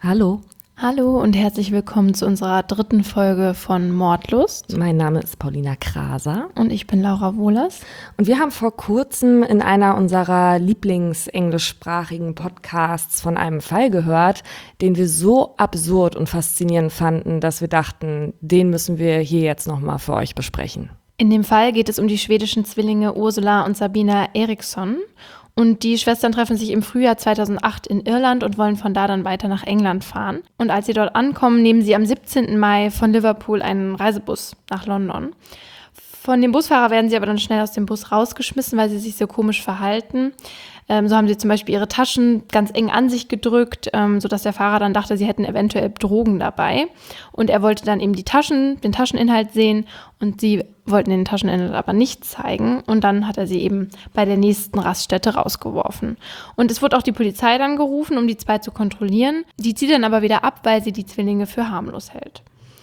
Hallo. Hallo und herzlich willkommen zu unserer 3. Folge von Mordlust. Mein Name ist Paulina Kraser. Und ich bin Laura Wohlers. Und wir haben vor kurzem in einer unserer lieblingsenglischsprachigen Podcasts von einem Fall gehört, den wir so absurd und faszinierend fanden, dass wir dachten, den müssen wir hier jetzt nochmal für euch besprechen. In dem Fall geht es um die schwedischen Zwillinge Ursula und Sabina Eriksson. Und die Schwestern treffen sich im Frühjahr 2008 in Irland und wollen von da dann weiter nach England fahren. Und als sie dort ankommen, nehmen sie am 17. Mai von Liverpool einen Reisebus nach London. Von dem Busfahrer werden sie aber dann schnell aus dem Bus rausgeschmissen, weil sie sich so komisch verhalten. So haben sie zum Beispiel ihre Taschen ganz eng an sich gedrückt, sodass der Fahrer dann dachte, sie hätten eventuell Drogen dabei. Und er wollte dann eben den Tascheninhalt sehen und sie wollten den Tascheninhalt aber nicht zeigen. Und dann hat er sie eben bei der nächsten Raststätte rausgeworfen. Und es wurde auch die Polizei dann gerufen, um die zwei zu kontrollieren. Die zieht dann aber wieder ab, weil sie die Zwillinge für harmlos hält.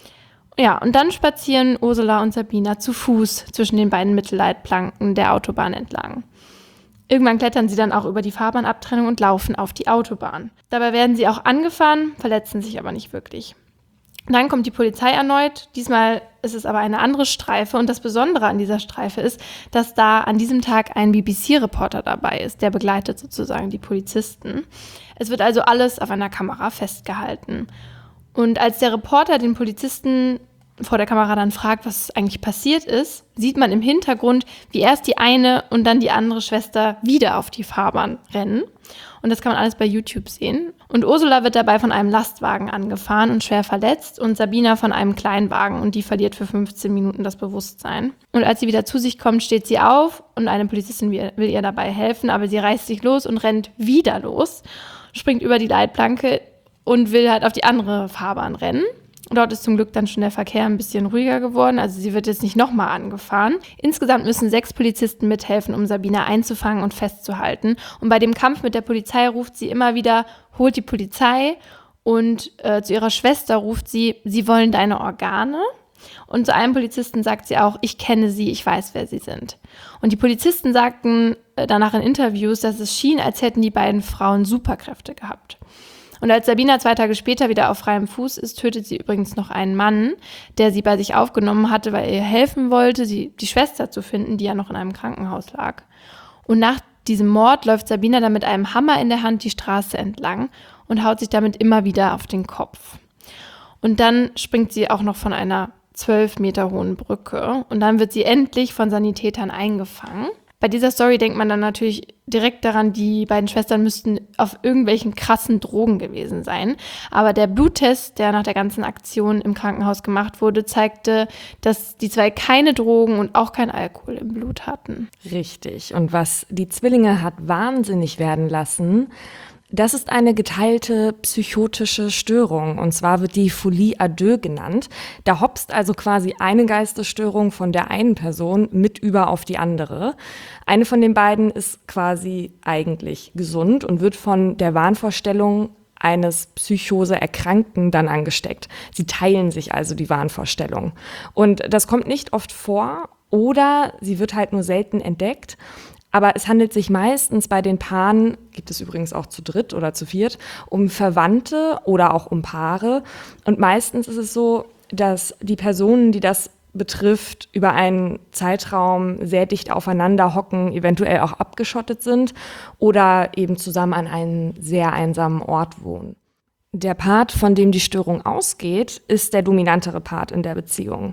Ja, und dann spazieren Ursula und Sabina zu Fuß zwischen den beiden Mittelleitplanken der Autobahn entlang. Irgendwann klettern sie dann auch über die Fahrbahnabtrennung und laufen auf die Autobahn. Dabei werden sie auch angefahren, verletzen sich aber nicht wirklich. Dann kommt die Polizei erneut. Diesmal ist es aber eine andere Streife. Und das Besondere an dieser Streife ist, dass da an diesem Tag ein BBC-Reporter dabei ist. Der begleitet sozusagen die Polizisten. Es wird also alles auf einer Kamera festgehalten. Und als der Reporter den Polizisten vor der Kamera dann fragt, was eigentlich passiert ist, sieht man im Hintergrund, wie erst die eine und dann die andere Schwester wieder auf die Fahrbahn rennen. Und das kann man alles bei YouTube sehen. Und Ursula wird dabei von einem Lastwagen angefahren und schwer verletzt und Sabina von einem Kleinwagen und die verliert für 15 Minuten das Bewusstsein. Und als sie wieder zu sich kommt, steht sie auf und eine Polizistin will ihr dabei helfen, aber sie reißt sich los und rennt wieder los, springt über die Leitplanke und will halt auf die andere Fahrbahn rennen. Dort ist zum Glück dann schon der Verkehr ein bisschen ruhiger geworden, also sie wird jetzt nicht nochmal angefahren. Insgesamt müssen 6 Polizisten mithelfen, um Sabina einzufangen und festzuhalten. Und bei dem Kampf mit der Polizei ruft sie immer wieder, holt die Polizei. Und zu ihrer Schwester ruft sie, sie wollen deine Organe. Und zu einem Polizisten sagt sie auch, ich kenne sie, ich weiß, wer sie sind. Und die Polizisten sagten danach in Interviews, dass es schien, als hätten die beiden Frauen Superkräfte gehabt. Und als Sabina 2 Tage später wieder auf freiem Fuß ist, tötet sie übrigens noch einen Mann, der sie bei sich aufgenommen hatte, weil er ihr helfen wollte, die Schwester zu finden, die ja noch in einem Krankenhaus lag. Und nach diesem Mord läuft Sabina dann mit einem Hammer in der Hand die Straße entlang und haut sich damit immer wieder auf den Kopf. Und dann springt sie auch noch von einer 12 Meter hohen Brücke und dann wird sie endlich von Sanitätern eingefangen. Bei dieser Story denkt man dann natürlich direkt daran, die beiden Schwestern müssten auf irgendwelchen krassen Drogen gewesen sein. Aber der Bluttest, der nach der ganzen Aktion im Krankenhaus gemacht wurde, zeigte, dass die zwei keine Drogen und auch kein Alkohol im Blut hatten. Richtig. Und was die Zwillinge hat wahnsinnig werden lassen, das ist eine geteilte psychotische Störung, und zwar wird die Folie à deux genannt. Da hopst also quasi eine Geistesstörung von der einen Person mit über auf die andere. Eine von den beiden ist quasi eigentlich gesund und wird von der Wahnvorstellung eines Psychose-Erkrankten dann angesteckt. Sie teilen sich also die Wahnvorstellung. Und das kommt nicht oft vor oder sie wird halt nur selten entdeckt. Aber es handelt sich meistens bei den Paaren, gibt es übrigens auch zu dritt oder zu viert, um Verwandte oder auch um Paare. Und meistens ist es so, dass die Personen, die das betrifft, über einen Zeitraum sehr dicht aufeinander hocken, eventuell auch abgeschottet sind oder eben zusammen an einem sehr einsamen Ort wohnen. Der Part, von dem die Störung ausgeht, ist der dominantere Part in der Beziehung.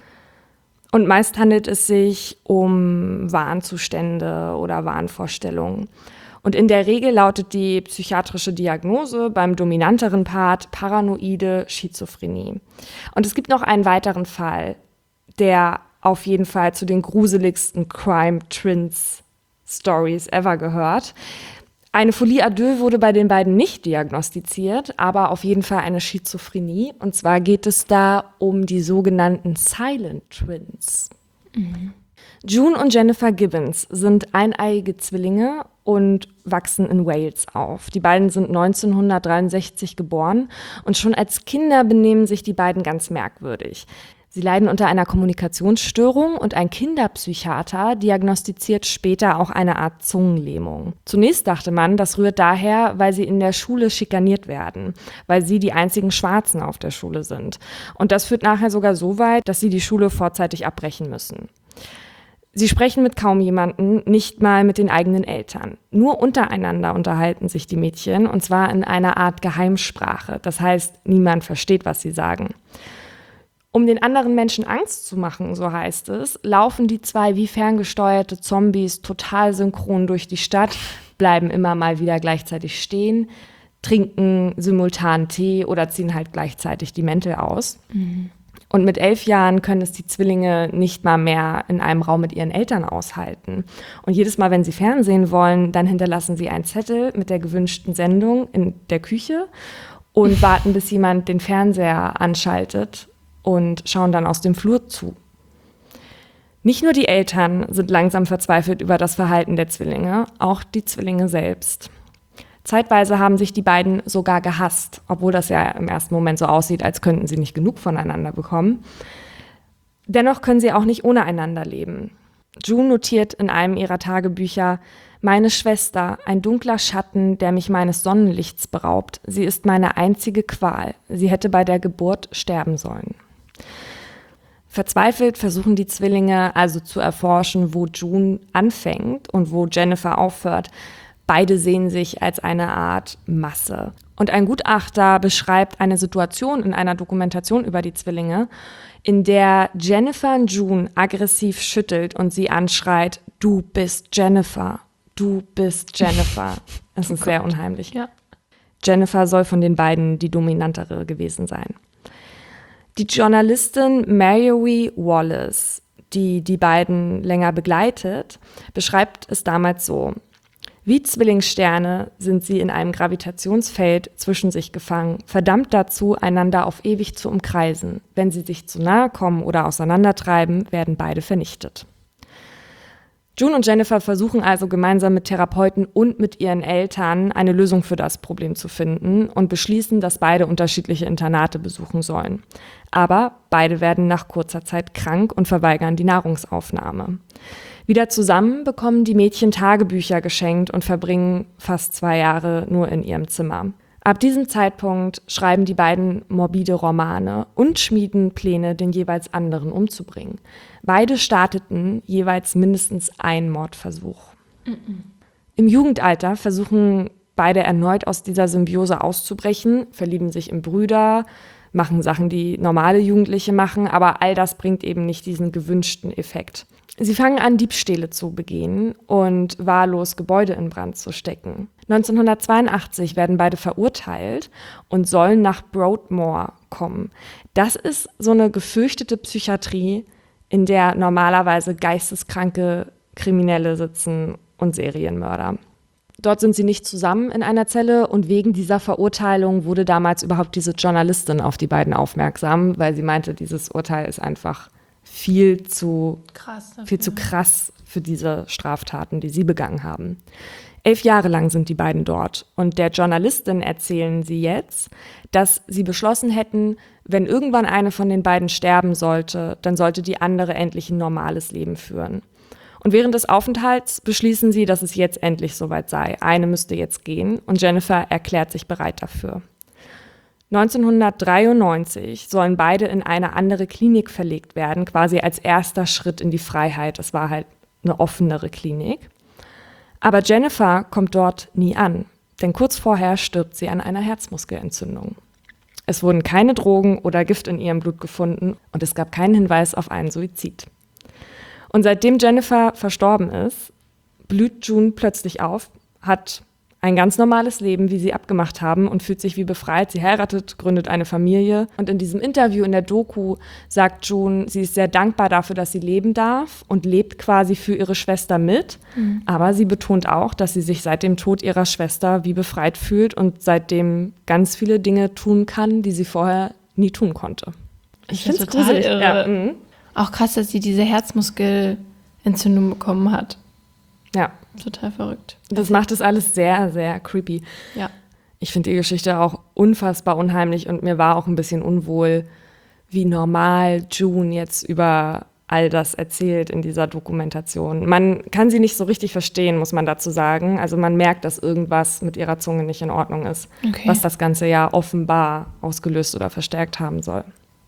Und meist handelt es sich um Wahnzustände oder Wahnvorstellungen. Und in der Regel lautet die psychiatrische Diagnose beim dominanteren Part paranoide Schizophrenie. Und es gibt noch einen weiteren Fall, der auf jeden Fall zu den gruseligsten Crime-Twins-Stories ever gehört. Eine Folie à deux wurde bei den beiden nicht diagnostiziert, aber auf jeden Fall eine Schizophrenie. Und zwar geht es da um die sogenannten Silent Twins. Mhm. June und Jennifer Gibbons sind eineiige Zwillinge und wachsen in Wales auf. Die beiden sind 1963 geboren und schon als Kinder benehmen sich die beiden ganz merkwürdig. Sie leiden unter einer Kommunikationsstörung und ein Kinderpsychiater diagnostiziert später auch eine Art Zungenlähmung. Zunächst dachte man, das rührt daher, weil sie in der Schule schikaniert werden, weil sie die einzigen Schwarzen auf der Schule sind. Und das führt nachher sogar so weit, dass sie die Schule vorzeitig abbrechen müssen. Sie sprechen mit kaum jemandem, nicht mal mit den eigenen Eltern. Nur untereinander unterhalten sich die Mädchen, und zwar in einer Art Geheimsprache. Das heißt, niemand versteht, was sie sagen. Um den anderen Menschen Angst zu machen, so heißt es, laufen die zwei wie ferngesteuerte Zombies total synchron durch die Stadt, bleiben immer mal wieder gleichzeitig stehen, trinken simultan Tee oder ziehen halt gleichzeitig die Mäntel aus. Und mit 11 Jahren können es die Zwillinge nicht mal mehr in einem Raum mit ihren Eltern aushalten. Und jedes Mal, wenn sie Fernsehen wollen, dann hinterlassen sie einen Zettel mit der gewünschten Sendung in der Küche und warten, bis jemand den Fernseher anschaltet und schauen dann aus dem Flur zu. Nicht nur die Eltern sind langsam verzweifelt über das Verhalten der Zwillinge, auch die Zwillinge selbst. Zeitweise haben sich die beiden sogar gehasst, obwohl das ja im ersten Moment so aussieht, als könnten sie nicht genug voneinander bekommen. Dennoch können sie auch nicht ohne einander leben. June notiert in einem ihrer Tagebücher: Meine Schwester, ein dunkler Schatten, der mich meines Sonnenlichts beraubt. Sie ist meine einzige Qual. Sie hätte bei der Geburt sterben sollen. Verzweifelt versuchen die Zwillinge also zu erforschen, wo June anfängt und wo Jennifer aufhört. Beide sehen sich als eine Art Masse. Und ein Gutachter beschreibt eine Situation in einer Dokumentation über die Zwillinge, in der Jennifer June aggressiv schüttelt und sie anschreit: Du bist Jennifer, du bist Jennifer. Es ist sehr unheimlich. Ja. Jennifer soll von den beiden die dominantere gewesen sein. Die Journalistin Mary Wallace, die die beiden länger begleitet, beschreibt es damals so: Wie Zwillingssterne sind sie in einem Gravitationsfeld zwischen sich gefangen, verdammt dazu, einander auf ewig zu umkreisen. Wenn sie sich zu nahe kommen oder auseinandertreiben, werden beide vernichtet. June und Jennifer versuchen also gemeinsam mit Therapeuten und mit ihren Eltern eine Lösung für das Problem zu finden und beschließen, dass beide unterschiedliche Internate besuchen sollen. Aber beide werden nach kurzer Zeit krank und verweigern die Nahrungsaufnahme. Wieder zusammen bekommen die Mädchen Tagebücher geschenkt und verbringen fast 2 Jahre nur in ihrem Zimmer. Ab diesem Zeitpunkt schreiben die beiden morbide Romane und schmieden Pläne, den jeweils anderen umzubringen. Beide starteten jeweils mindestens einen Mordversuch. Im Jugendalter versuchen beide erneut aus dieser Symbiose auszubrechen, verlieben sich in Brüder, machen Sachen, die normale Jugendliche machen, aber all das bringt eben nicht diesen gewünschten Effekt. Sie fangen an, Diebstähle zu begehen und wahllos Gebäude in Brand zu stecken. 1982 werden beide verurteilt und sollen nach Broadmoor kommen. Das ist so eine gefürchtete Psychiatrie, in der normalerweise geisteskranke Kriminelle sitzen und Serienmörder. Dort sind sie nicht zusammen in einer Zelle und wegen dieser Verurteilung wurde damals überhaupt diese Journalistin auf die beiden aufmerksam, weil sie meinte, dieses Urteil ist einfach viel zu krass für diese Straftaten, die sie begangen haben. 11 Jahre lang sind die beiden dort und der Journalistin erzählen sie jetzt, dass sie beschlossen hätten, wenn irgendwann eine von den beiden sterben sollte, dann sollte die andere endlich ein normales Leben führen. Und während des Aufenthalts beschließen sie, dass es jetzt endlich soweit sei. Eine müsste jetzt gehen und Jennifer erklärt sich bereit dafür. 1993 sollen beide in eine andere Klinik verlegt werden, quasi als erster Schritt in die Freiheit. Es war halt eine offenere Klinik. Aber Jennifer kommt dort nie an, denn kurz vorher stirbt sie an einer Herzmuskelentzündung. Es wurden keine Drogen oder Gift in ihrem Blut gefunden und es gab keinen Hinweis auf einen Suizid. Und seitdem Jennifer verstorben ist, blüht June plötzlich auf, hat ein ganz normales Leben, wie sie abgemacht haben, und fühlt sich wie befreit. Sie heiratet, gründet eine Familie. Und in diesem Interview in der Doku sagt June, sie ist sehr dankbar dafür, dass sie leben darf und lebt quasi für ihre Schwester mit. Aber sie betont auch, dass sie sich seit dem Tod ihrer Schwester wie befreit fühlt und seitdem ganz viele Dinge tun kann, die sie vorher nie tun konnte. Ich finde es total irre. Ja. Auch krass, dass sie diese Herzmuskelentzündung bekommen hat. Ja. Total verrückt. Das macht es alles sehr, sehr creepy. Ja. Ich finde die Geschichte auch unfassbar unheimlich und mir war auch ein bisschen unwohl, wie normal June jetzt über all das erzählt in dieser Dokumentation. Man kann sie nicht so richtig verstehen, muss man dazu sagen. Also man merkt, dass irgendwas mit ihrer Zunge nicht in Ordnung ist, was das Ganze ja offenbar ausgelöst oder verstärkt haben soll.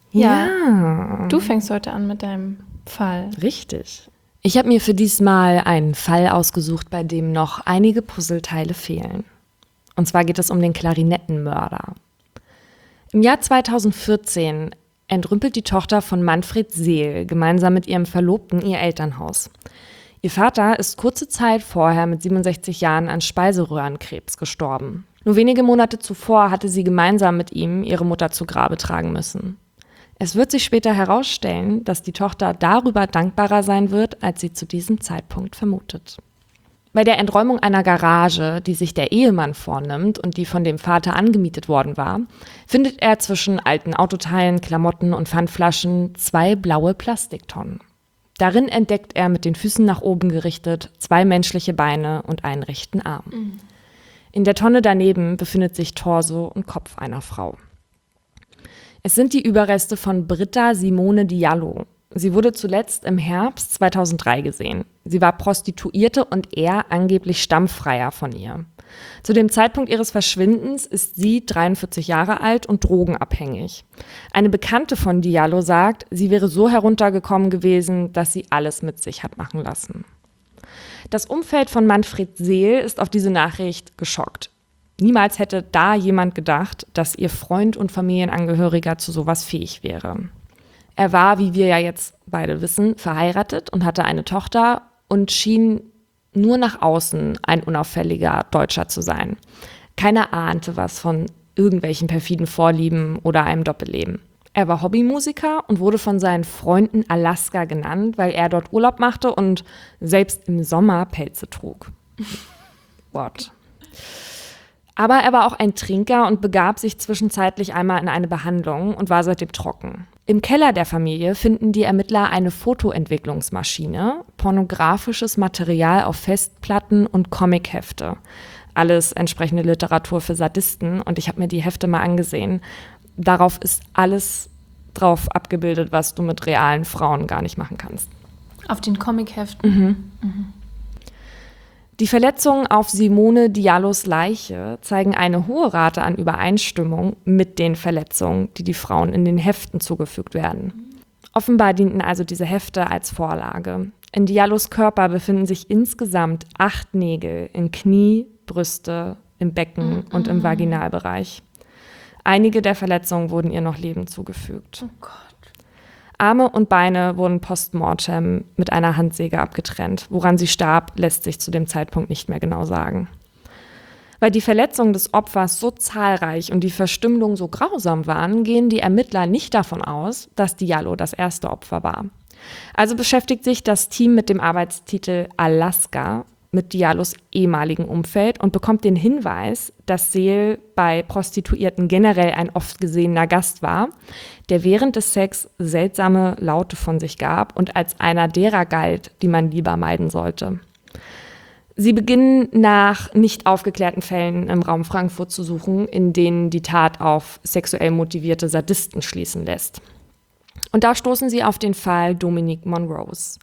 Ja. Du fängst heute an mit deinem Fall. Richtig. Ich habe mir für diesmal einen Fall ausgesucht, bei dem noch einige Puzzleteile fehlen. Und zwar geht es um den Klarinettenmörder. Im Jahr 2014 entrümpelt die Tochter von Manfred Seel gemeinsam mit ihrem Verlobten ihr Elternhaus. Ihr Vater ist kurze Zeit vorher mit 67 Jahren an Speiseröhrenkrebs gestorben. Nur wenige Monate zuvor hatte sie gemeinsam mit ihm ihre Mutter zu Grabe tragen müssen. Es wird sich später herausstellen, dass die Tochter darüber dankbarer sein wird, als sie zu diesem Zeitpunkt vermutet. Bei der Enträumung einer Garage, die sich der Ehemann vornimmt und die von dem Vater angemietet worden war, findet er zwischen alten Autoteilen, Klamotten und Pfandflaschen 2 blaue Plastiktonnen. Darin entdeckt er mit den Füßen nach oben gerichtet 2 menschliche Beine und einen rechten Arm. In der Tonne daneben befindet sich Torso und Kopf einer Frau. Es sind die Überreste von Britta Simone Diallo. Sie wurde zuletzt im Herbst 2003 gesehen. Sie war Prostituierte und er angeblich Stammfreier von ihr. Zu dem Zeitpunkt ihres Verschwindens ist sie 43 Jahre alt und drogenabhängig. Eine Bekannte von Diallo sagt, sie wäre so heruntergekommen gewesen, dass sie alles mit sich hat machen lassen. Das Umfeld von Manfred Seel ist auf diese Nachricht geschockt. Niemals hätte da jemand gedacht, dass ihr Freund und Familienangehöriger zu sowas fähig wäre. Er war, wie wir ja jetzt beide wissen, verheiratet und hatte eine Tochter und schien nur nach außen ein unauffälliger Deutscher zu sein. Keiner ahnte was von irgendwelchen perfiden Vorlieben oder einem Doppelleben. Er war Hobbymusiker und wurde von seinen Freunden Alaska genannt, weil er dort Urlaub machte und selbst im Sommer Pelze trug. What? Aber er war auch ein Trinker und begab sich zwischenzeitlich einmal in eine Behandlung und war seitdem trocken. Im Keller der Familie finden die Ermittler eine Fotoentwicklungsmaschine, pornografisches Material auf Festplatten und Comichefte. Alles entsprechende Literatur für Sadisten und ich habe mir die Hefte mal angesehen. Darauf ist alles drauf abgebildet, was du mit realen Frauen gar nicht machen kannst. Auf den Comicheften? Die Verletzungen auf Simone Diallos Leiche zeigen eine hohe Rate an Übereinstimmung mit den Verletzungen, die die Frauen in den Heften zugefügt werden. Offenbar dienten also diese Hefte als Vorlage. In Diallos Körper befinden sich insgesamt 8 Nägel in Knie, Brüste, im Becken und im Vaginalbereich. Einige der Verletzungen wurden ihr noch lebend zugefügt. Oh Gott. Arme und Beine wurden postmortem mit einer Handsäge abgetrennt. Woran sie starb, lässt sich zu dem Zeitpunkt nicht mehr genau sagen. Weil die Verletzungen des Opfers so zahlreich und die Verstümmelung so grausam waren, gehen die Ermittler nicht davon aus, dass Diallo das erste Opfer war. Also beschäftigt sich das Team mit dem Arbeitstitel Alaska mit Diallos ehemaligen Umfeld und bekommt den Hinweis, dass Seel bei Prostituierten generell ein oft gesehener Gast war, der während des Sex seltsame Laute von sich gab und als einer derer galt, die man lieber meiden sollte. Sie beginnen nach nicht aufgeklärten Fällen im Raum Frankfurt zu suchen, in denen die Tat auf sexuell motivierte Sadisten schließen lässt. Und da stoßen sie auf den Fall Dominique Monrose.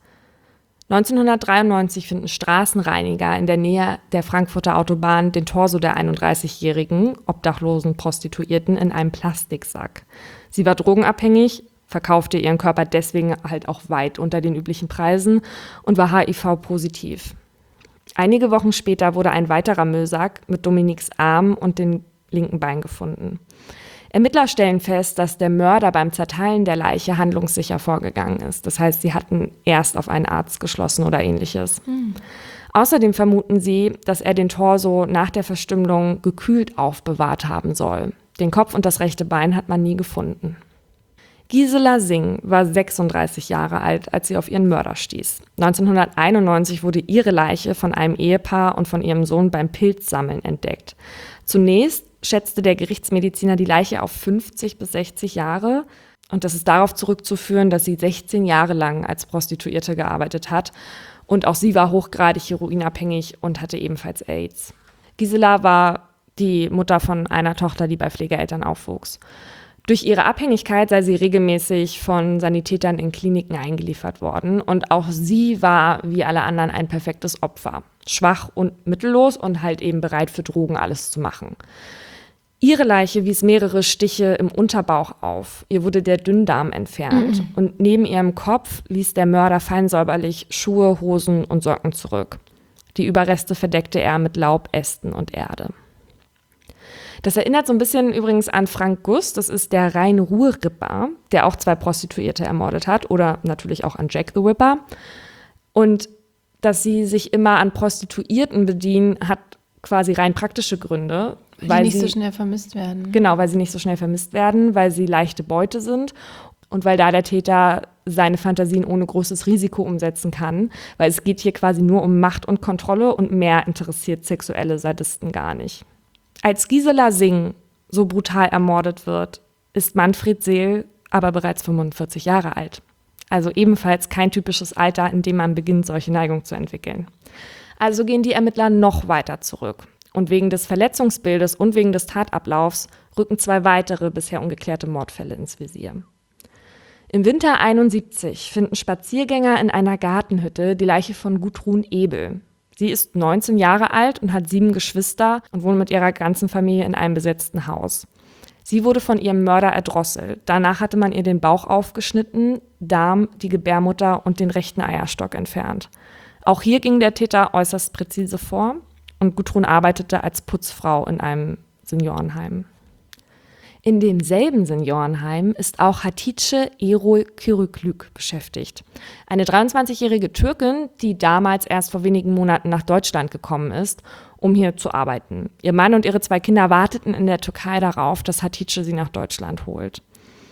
1993 finden Straßenreiniger in der Nähe der Frankfurter Autobahn den Torso der 31-jährigen, obdachlosen Prostituierten in einem Plastiksack. Sie war drogenabhängig, verkaufte ihren Körper deswegen halt auch weit unter den üblichen Preisen und war HIV-positiv. Einige Wochen später wurde ein weiterer Müllsack mit Dominiques Arm und dem linken Bein gefunden. Ermittler stellen fest, dass der Mörder beim Zerteilen der Leiche handlungssicher vorgegangen ist. Das heißt, sie hatten erst auf einen Arzt geschlossen oder ähnliches. Außerdem vermuten sie, dass er den Torso nach der Verstümmelung gekühlt aufbewahrt haben soll. Den Kopf und das rechte Bein hat man nie gefunden. Gisela Singh war 36 Jahre alt, als sie auf ihren Mörder stieß. 1991 wurde ihre Leiche von einem Ehepaar und von ihrem Sohn beim Pilzsammeln entdeckt. Zunächst schätzte der Gerichtsmediziner die Leiche auf 50 bis 60 Jahre. Und das ist darauf zurückzuführen, dass sie 16 Jahre lang als Prostituierte gearbeitet hat. Und auch sie war hochgradig heroinabhängig und hatte ebenfalls AIDS. Gisela war die Mutter von einer Tochter, die bei Pflegeeltern aufwuchs. Durch ihre Abhängigkeit sei sie regelmäßig von Sanitätern in Kliniken eingeliefert worden. Und auch sie war, wie alle anderen, ein perfektes Opfer. Schwach und mittellos und halt eben bereit für Drogen alles zu machen. Ihre Leiche wies mehrere Stiche im Unterbauch auf. Ihr wurde der Dünndarm entfernt. Und neben ihrem Kopf ließ der Mörder fein säuberlich Schuhe, Hosen und Socken zurück. Die Überreste verdeckte er mit Laub, Ästen und Erde. Das erinnert so ein bisschen übrigens an Frank Guss, das ist der Rhein-Ruhr-Ripper, der auch 2 Prostituierte ermordet hat, oder natürlich auch an Jack the Ripper. Und dass sie sich immer an Prostituierten bedienen, hat quasi rein praktische Gründe. Weil sie nicht so schnell vermisst werden. Genau, weil sie nicht so schnell vermisst werden, weil sie leichte Beute sind und weil da der Täter seine Fantasien ohne großes Risiko umsetzen kann, weil es geht hier quasi nur um Macht und Kontrolle und mehr interessiert sexuelle Sadisten gar nicht. Als Gisela Singh so brutal ermordet wird, ist Manfred Seel aber bereits 45 Jahre alt. Also ebenfalls kein typisches Alter, in dem man beginnt, solche Neigungen zu entwickeln. Also gehen die Ermittler noch weiter zurück. Und wegen des Verletzungsbildes und wegen des Tatablaufs rücken 2 weitere bisher ungeklärte Mordfälle ins Visier. Im Winter 71 finden Spaziergänger in einer Gartenhütte die Leiche von Gudrun Ebel. Sie ist 19 Jahre alt und hat 7 Geschwister und wohnt mit ihrer ganzen Familie in einem besetzten Haus. Sie wurde von ihrem Mörder erdrosselt. Danach hatte man ihr den Bauch aufgeschnitten, Darm, die Gebärmutter und den rechten Eierstock entfernt. Auch hier ging der Täter äußerst präzise vor und Gudrun arbeitete als Putzfrau in einem Seniorenheim. In demselben Seniorenheim ist auch Hatice Erol Kürüklük beschäftigt. Eine 23-jährige Türkin, die damals erst vor wenigen Monaten nach Deutschland gekommen ist, um hier zu arbeiten. Ihr Mann und ihre 2 Kinder warteten in der Türkei darauf, dass Hatice sie nach Deutschland holt.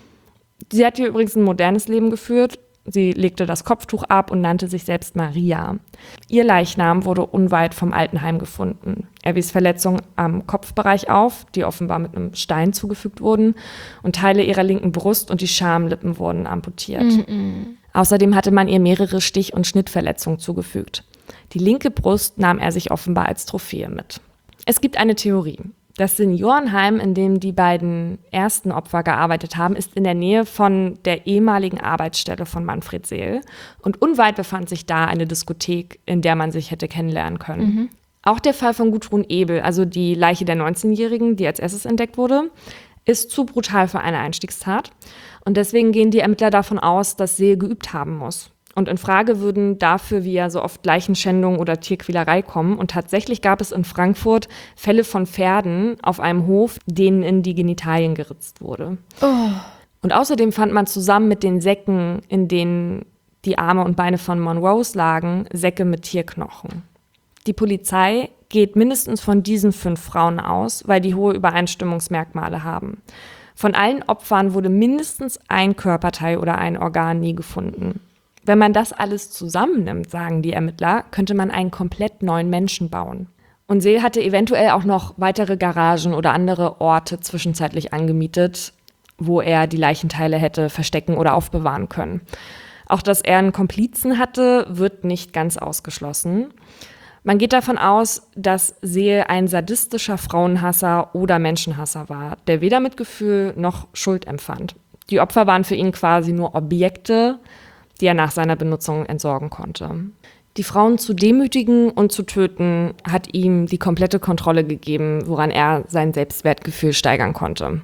Sie hat hier übrigens ein modernes Leben geführt. Sie legte das Kopftuch ab und nannte sich selbst Maria. Ihr Leichnam wurde unweit vom Altenheim gefunden. Er wies Verletzungen am Kopfbereich auf, die offenbar mit einem Stein zugefügt wurden, und Teile ihrer linken Brust und die Schamlippen wurden amputiert. Außerdem hatte man ihr mehrere Stich- und Schnittverletzungen zugefügt. Die linke Brust nahm er sich offenbar als Trophäe mit. Es gibt eine Theorie. Das Seniorenheim, in dem die beiden ersten Opfer gearbeitet haben, ist in der Nähe von der ehemaligen Arbeitsstelle von Manfred Seel. Und unweit befand sich da eine Diskothek, in der man sich hätte kennenlernen können. Auch der Fall von Gudrun Ebel, also die Leiche der 19-Jährigen, die als erstes entdeckt wurde, ist zu brutal für eine Einstiegstat. Und deswegen gehen die Ermittler davon aus, dass Seel geübt haben muss. Und in Frage würden dafür, wie ja so oft, Leichenschändung oder Tierquälerei kommen. Und tatsächlich gab es in Frankfurt Fälle von Pferden auf einem Hof, denen in die Genitalien geritzt wurde. Oh. Und außerdem fand man zusammen mit den Säcken, in denen die Arme und Beine von Monrose lagen, Säcke mit Tierknochen. Die Polizei geht mindestens von diesen 5 Frauen aus, weil die hohe Übereinstimmungsmerkmale haben. Von allen Opfern wurde mindestens ein Körperteil oder ein Organ nie gefunden. Wenn man das alles zusammennimmt, sagen die Ermittler, könnte man einen komplett neuen Menschen bauen. Und Seel hatte eventuell auch noch weitere Garagen oder andere Orte zwischenzeitlich angemietet, wo er die Leichenteile hätte verstecken oder aufbewahren können. Auch dass er einen Komplizen hatte, wird nicht ganz ausgeschlossen. Man geht davon aus, dass Seel ein sadistischer Frauenhasser oder Menschenhasser war, der weder Mitgefühl noch Schuld empfand. Die Opfer waren für ihn quasi nur Objekte, die er nach seiner Benutzung entsorgen konnte. Die Frauen zu demütigen und zu töten, hat ihm die komplette Kontrolle gegeben, woran er sein Selbstwertgefühl steigern konnte.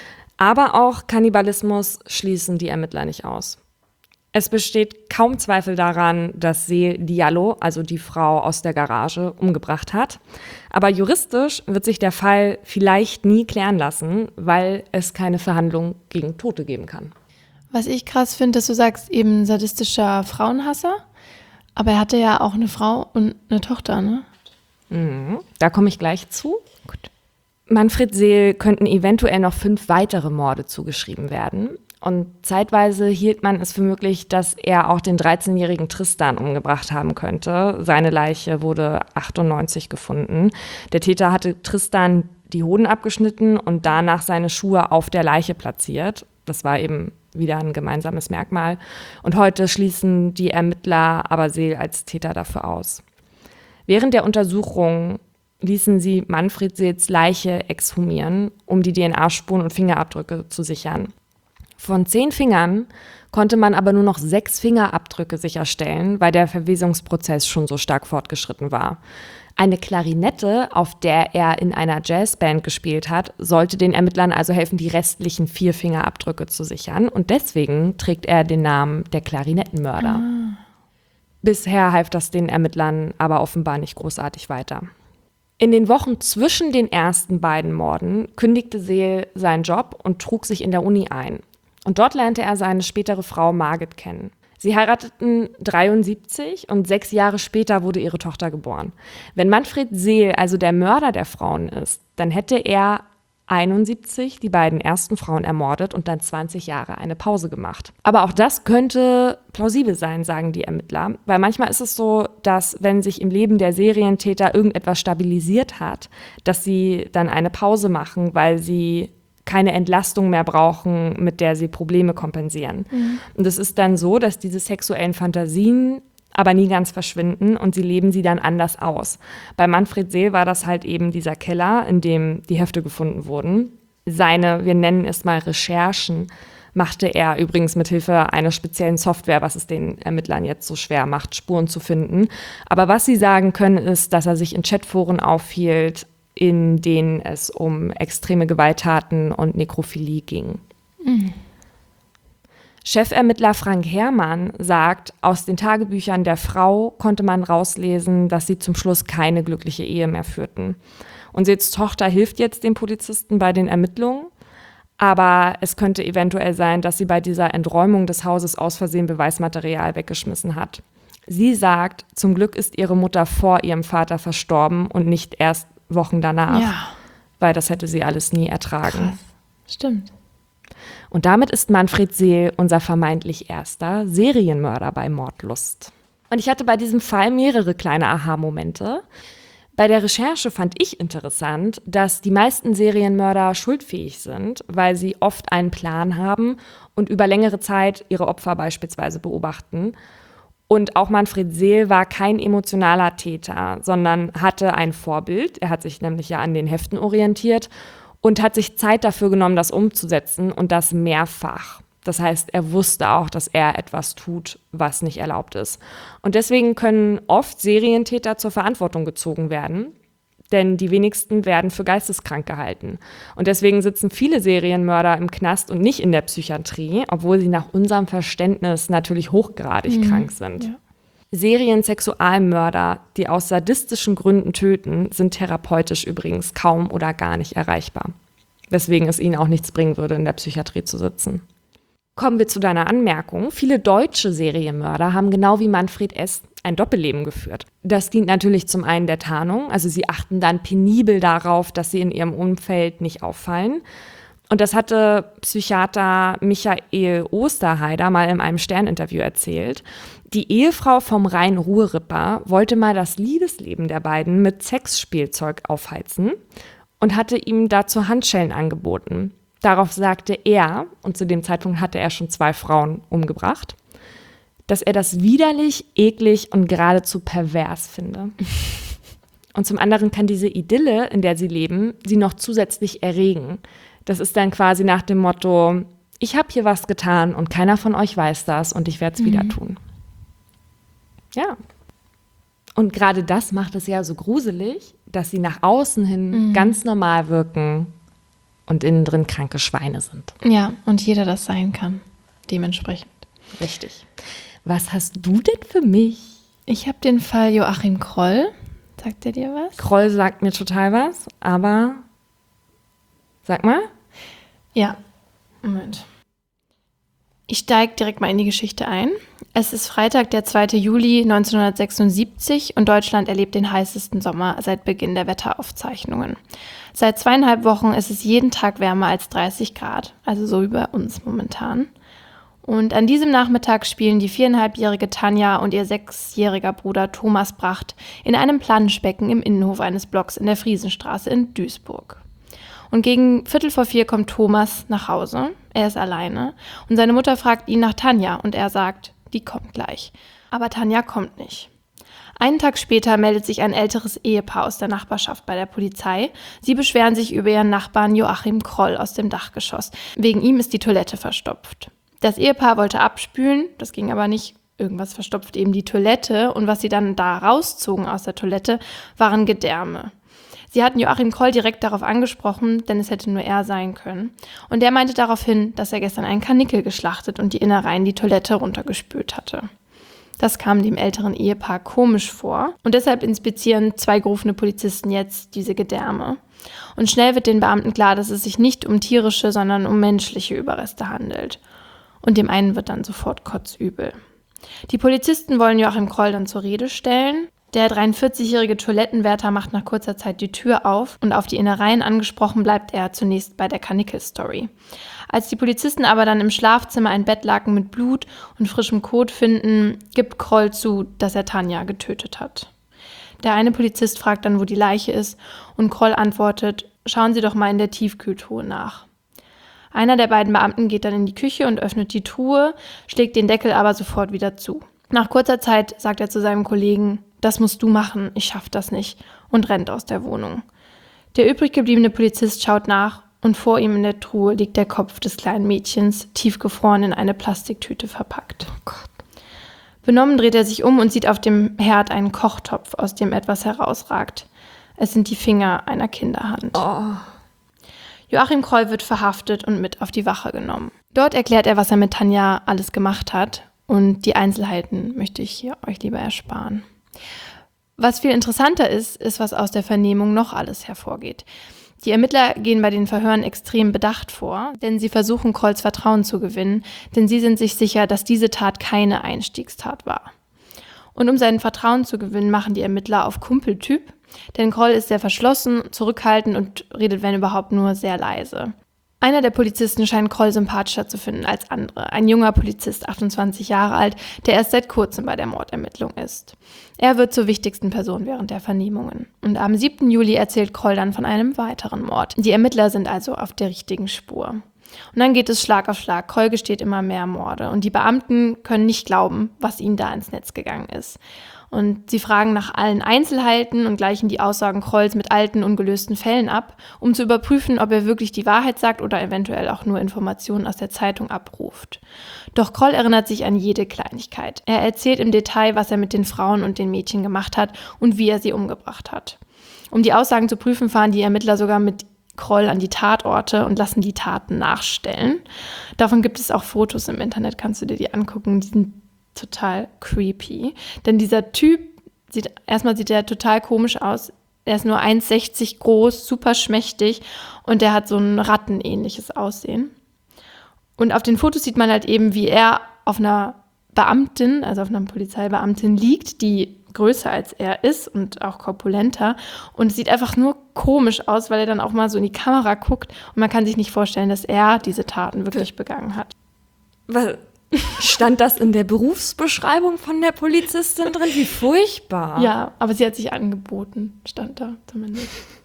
Aber auch Kannibalismus schließen die Ermittler nicht aus. Es besteht kaum Zweifel daran, dass Seel Diallo, also die Frau aus der Garage, umgebracht hat. Aber juristisch wird sich der Fall vielleicht nie klären lassen, weil es keine Verhandlung gegen Tote geben kann. Was ich krass finde, dass du sagst, eben sadistischer Frauenhasser, aber er hatte ja auch eine Frau und eine Tochter, ne? Da komme ich gleich zu. Gut. Manfred Seel könnten eventuell noch 5 weitere Morde zugeschrieben werden. Und zeitweise hielt man es für möglich, dass er auch den 13-jährigen Tristan umgebracht haben könnte. Seine Leiche wurde 98 gefunden. Der Täter hatte Tristan die Hoden abgeschnitten und danach seine Schuhe auf der Leiche platziert. Das war eben wieder ein gemeinsames Merkmal. Und heute schließen die Ermittler aber Seel als Täter dafür aus. Während der Untersuchung ließen sie Manfred Seels Leiche exhumieren, um die DNA-Spuren und Fingerabdrücke zu sichern. Von 10 Fingern konnte man aber nur noch 6 Fingerabdrücke sicherstellen, weil der Verwesungsprozess schon so stark fortgeschritten war. Eine Klarinette, auf der er in einer Jazzband gespielt hat, sollte den Ermittlern also helfen, die restlichen 4 Fingerabdrücke zu sichern. Und deswegen trägt er den Namen der Klarinettenmörder. Bisher half das den Ermittlern aber offenbar nicht großartig weiter. In den Wochen zwischen den ersten beiden Morden kündigte Seel seinen Job und trug sich in der Uni ein. Und dort lernte er seine spätere Frau Margit kennen. Sie heirateten 1973 und 6 Jahre später wurde ihre Tochter geboren. Wenn Manfred Seel also der Mörder der Frauen ist, dann hätte er 1971 die beiden ersten Frauen ermordet und dann 20 Jahre eine Pause gemacht. Aber auch das könnte plausibel sein, sagen die Ermittler, weil manchmal ist es so, dass wenn sich im Leben der Serientäter irgendetwas stabilisiert hat, dass sie dann eine Pause machen, weil sie keine Entlastung mehr brauchen, mit der sie Probleme kompensieren. Und es ist dann so, dass diese sexuellen Fantasien aber nie ganz verschwinden und sie leben sie dann anders aus. Bei Manfred Seel war das halt eben dieser Keller, in dem die Hefte gefunden wurden. Seine, wir nennen es mal Recherchen, machte er übrigens mit Hilfe einer speziellen Software, was es den Ermittlern jetzt so schwer macht, Spuren zu finden. Aber was sie sagen können, ist, dass er sich in Chatforen aufhielt, in denen es um extreme Gewalttaten und Nekrophilie ging. Chefermittler Frank Herrmann sagt, aus den Tagebüchern der Frau konnte man rauslesen, dass sie zum Schluss keine glückliche Ehe mehr führten. Und Seels Tochter hilft jetzt den Polizisten bei den Ermittlungen, aber es könnte eventuell sein, dass sie bei dieser Enträumung des Hauses aus Versehen Beweismaterial weggeschmissen hat. Sie sagt, zum Glück ist ihre Mutter vor ihrem Vater verstorben und nicht erst Wochen danach, weil das hätte sie alles nie ertragen. Krass. Stimmt. Und damit ist Manfred Seel unser vermeintlich erster Serienmörder bei Mordlust. Und ich hatte bei diesem Fall mehrere kleine Aha-Momente. Bei der Recherche fand ich interessant, dass die meisten Serienmörder schuldfähig sind, weil sie oft einen Plan haben und über längere Zeit ihre Opfer beispielsweise beobachten. Und auch Manfred Seel war kein emotionaler Täter, sondern hatte ein Vorbild. Er hat sich nämlich ja an den Heften orientiert und hat sich Zeit dafür genommen, das umzusetzen und das mehrfach. Das heißt, er wusste auch, dass er etwas tut, was nicht erlaubt ist. Und deswegen können oft Serientäter zur Verantwortung gezogen werden, denn die wenigsten werden für geisteskrank gehalten. Und deswegen sitzen viele Serienmörder im Knast und nicht in der Psychiatrie, obwohl sie nach unserem Verständnis natürlich hochgradig krank sind. Ja. Seriensexualmörder, die aus sadistischen Gründen töten, sind therapeutisch übrigens kaum oder gar nicht erreichbar. Weswegen es ihnen auch nichts bringen würde, in der Psychiatrie zu sitzen. Kommen wir zu deiner Anmerkung. Viele deutsche Serienmörder haben genau wie Manfred S. ein Doppelleben geführt. Das dient natürlich zum einen der Tarnung, also sie achten dann penibel darauf, dass sie in ihrem Umfeld nicht auffallen. Und das hatte Psychiater Michael Osterheider mal in einem Stern-Interview erzählt. Die Ehefrau vom Rhein-Ruhr-Ripper wollte mal das Liebesleben der beiden mit Sexspielzeug aufheizen und hatte ihm dazu Handschellen angeboten. Darauf sagte er, und zu dem Zeitpunkt hatte er schon 2 Frauen umgebracht, dass er das widerlich, eklig und geradezu pervers finde. Und zum anderen kann diese Idylle, in der sie leben, sie noch zusätzlich erregen. Das ist dann quasi nach dem Motto, ich habe hier was getan und keiner von euch weiß das und ich werde es wieder tun. Ja. Und gerade das macht es ja so gruselig, dass sie nach außen hin ganz normal wirken und innen drin kranke Schweine sind. Ja, und jeder das sein kann, dementsprechend. Richtig. Was hast du denn für mich? Ich habe den Fall Joachim Kroll. Sagt der dir was? Kroll sagt mir total was, aber sag mal. Ja, Moment. Ich steige direkt mal in die Geschichte ein. Es ist Freitag, der 2. Juli 1976 und Deutschland erlebt den heißesten Sommer seit Beginn der Wetteraufzeichnungen. Seit 2,5 Wochen ist es jeden Tag wärmer als 30 Grad, also so wie bei uns momentan. Und an diesem Nachmittag spielen die 4,5-jährige Tanja und ihr 6-jähriger Bruder Thomas Bracht in einem Planschbecken im Innenhof eines Blocks in der Friesenstraße in Duisburg. Und gegen 3:45 kommt Thomas nach Hause. Er ist alleine und seine Mutter fragt ihn nach Tanja und er sagt, die kommt gleich. Aber Tanja kommt nicht. Einen Tag später meldet sich ein älteres Ehepaar aus der Nachbarschaft bei der Polizei. Sie beschweren sich über ihren Nachbarn Joachim Kroll aus dem Dachgeschoss. Wegen ihm ist die Toilette verstopft. Das Ehepaar wollte abspülen, das ging aber nicht. Irgendwas verstopft eben die Toilette und was sie dann da rauszogen aus der Toilette, waren Gedärme. Sie hatten Joachim Kroll direkt darauf angesprochen, denn es hätte nur er sein können. Und er meinte daraufhin, dass er gestern einen Karnickel geschlachtet und die Innereien die Toilette runtergespült hatte. Das kam dem älteren Ehepaar komisch vor und deshalb inspizieren 2 gerufene Polizisten jetzt diese Gedärme. Und schnell wird den Beamten klar, dass es sich nicht um tierische, sondern um menschliche Überreste handelt. Und dem einen wird dann sofort kotzübel. Die Polizisten wollen Joachim Kroll dann zur Rede stellen. Der 43-jährige Toilettenwärter macht nach kurzer Zeit die Tür auf und auf die Innereien angesprochen bleibt er zunächst bei der Karnickel-Story. Als die Polizisten aber dann im Schlafzimmer ein Bettlaken mit Blut und frischem Kot finden, gibt Kroll zu, dass er Tanja getötet hat. Der eine Polizist fragt dann, wo die Leiche ist und Kroll antwortet, schauen Sie doch mal in der Tiefkühltruhe nach. Einer der beiden Beamten geht dann in die Küche und öffnet die Truhe, schlägt den Deckel aber sofort wieder zu. Nach kurzer Zeit sagt er zu seinem Kollegen, das musst du machen, ich schaff das nicht, und rennt aus der Wohnung. Der übrig gebliebene Polizist schaut nach und vor ihm in der Truhe liegt der Kopf des kleinen Mädchens, tiefgefroren in eine Plastiktüte verpackt. Oh Gott. Benommen dreht er sich um und sieht auf dem Herd einen Kochtopf, aus dem etwas herausragt. Es sind die Finger einer Kinderhand. Oh. Joachim Kroll wird verhaftet und mit auf die Wache genommen. Dort erklärt er, was er mit Tanja alles gemacht hat und die Einzelheiten möchte ich hier euch lieber ersparen. Was viel interessanter ist, was aus der Vernehmung noch alles hervorgeht. Die Ermittler gehen bei den Verhören extrem bedacht vor, denn sie versuchen, Krolls Vertrauen zu gewinnen, denn sie sind sich sicher, dass diese Tat keine Einstiegstat war. Und um sein Vertrauen zu gewinnen, machen die Ermittler auf Kumpeltyp, denn Kroll ist sehr verschlossen, zurückhaltend und redet, wenn überhaupt, nur sehr leise. Einer der Polizisten scheint Kroll sympathischer zu finden als andere. Ein junger Polizist, 28 Jahre alt, der erst seit kurzem bei der Mordermittlung ist. Er wird zur wichtigsten Person während der Vernehmungen. Und am 7. Juli erzählt Kroll dann von einem weiteren Mord. Die Ermittler sind also auf der richtigen Spur. Und dann geht es Schlag auf Schlag. Kroll gesteht immer mehr Morde. Und die Beamten können nicht glauben, was ihnen da ins Netz gegangen ist. Und sie fragen nach allen Einzelheiten und gleichen die Aussagen Krolls mit alten, ungelösten Fällen ab, um zu überprüfen, ob er wirklich die Wahrheit sagt oder eventuell auch nur Informationen aus der Zeitung abruft. Doch Kroll erinnert sich an jede Kleinigkeit. Er erzählt im Detail, was er mit den Frauen und den Mädchen gemacht hat und wie er sie umgebracht hat. Um die Aussagen zu prüfen, fahren die Ermittler sogar mit Kroll an die Tatorte und lassen die Taten nachstellen. Davon gibt es auch Fotos im Internet, kannst du dir die angucken, die sind total creepy. Denn dieser Typ, sieht er total komisch aus. Er ist nur 1,60 groß, super schmächtig und der hat so ein rattenähnliches Aussehen. Und auf den Fotos sieht man halt eben, wie er auf einer Beamtin, also auf einer Polizeibeamtin liegt, die größer als er ist und auch korpulenter. Und es sieht einfach nur komisch aus, weil er dann auch mal so in die Kamera guckt und man kann sich nicht vorstellen, dass er diese Taten wirklich begangen hat. Was? Stand das in der Berufsbeschreibung von der Polizistin drin? Wie furchtbar. Ja, aber sie hat sich angeboten, stand da zumindest.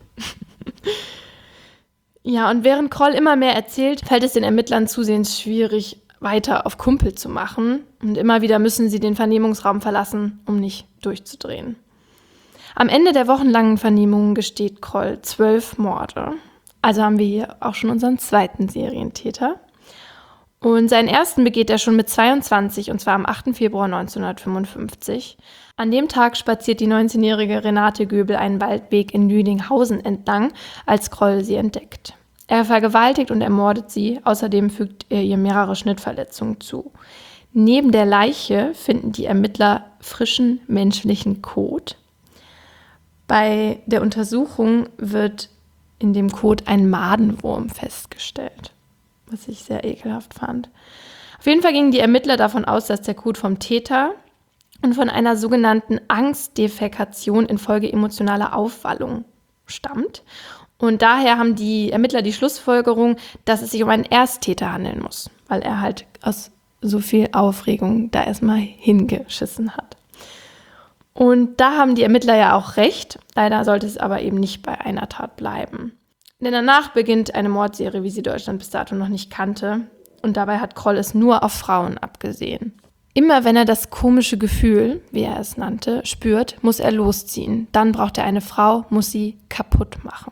Ja, und während Kroll immer mehr erzählt, fällt es den Ermittlern zusehends schwierig, weiter auf Kumpel zu machen. Und immer wieder müssen sie den Vernehmungsraum verlassen, um nicht durchzudrehen. Am Ende der wochenlangen Vernehmungen gesteht Kroll 12 Morde. Also haben wir hier auch schon unseren zweiten Serientäter. Und seinen ersten begeht er schon mit 22, und zwar am 8. Februar 1955. An dem Tag spaziert die 19-jährige Renate Göbel einen Waldweg in Lüdinghausen entlang, als Kroll sie entdeckt. Er vergewaltigt und ermordet sie, außerdem fügt er ihr mehrere Schnittverletzungen zu. Neben der Leiche finden die Ermittler frischen menschlichen Kot. Bei der Untersuchung wird in dem Kot ein Madenwurm festgestellt, was ich sehr ekelhaft fand. Auf jeden Fall gingen die Ermittler davon aus, dass der Kot vom Täter und von einer sogenannten Angstdefekation infolge emotionaler Aufwallung stammt. Und daher haben die Ermittler die Schlussfolgerung, dass es sich um einen Ersttäter handeln muss, weil er halt aus so viel Aufregung da erstmal hingeschissen hat. Und da haben die Ermittler ja auch recht. Leider sollte es aber eben nicht bei einer Tat bleiben. Denn danach beginnt eine Mordserie, wie sie Deutschland bis dato noch nicht kannte. Und dabei hat Kroll es nur auf Frauen abgesehen. Immer wenn er das komische Gefühl, wie er es nannte, spürt, muss er losziehen. Dann braucht er eine Frau, muss sie kaputt machen.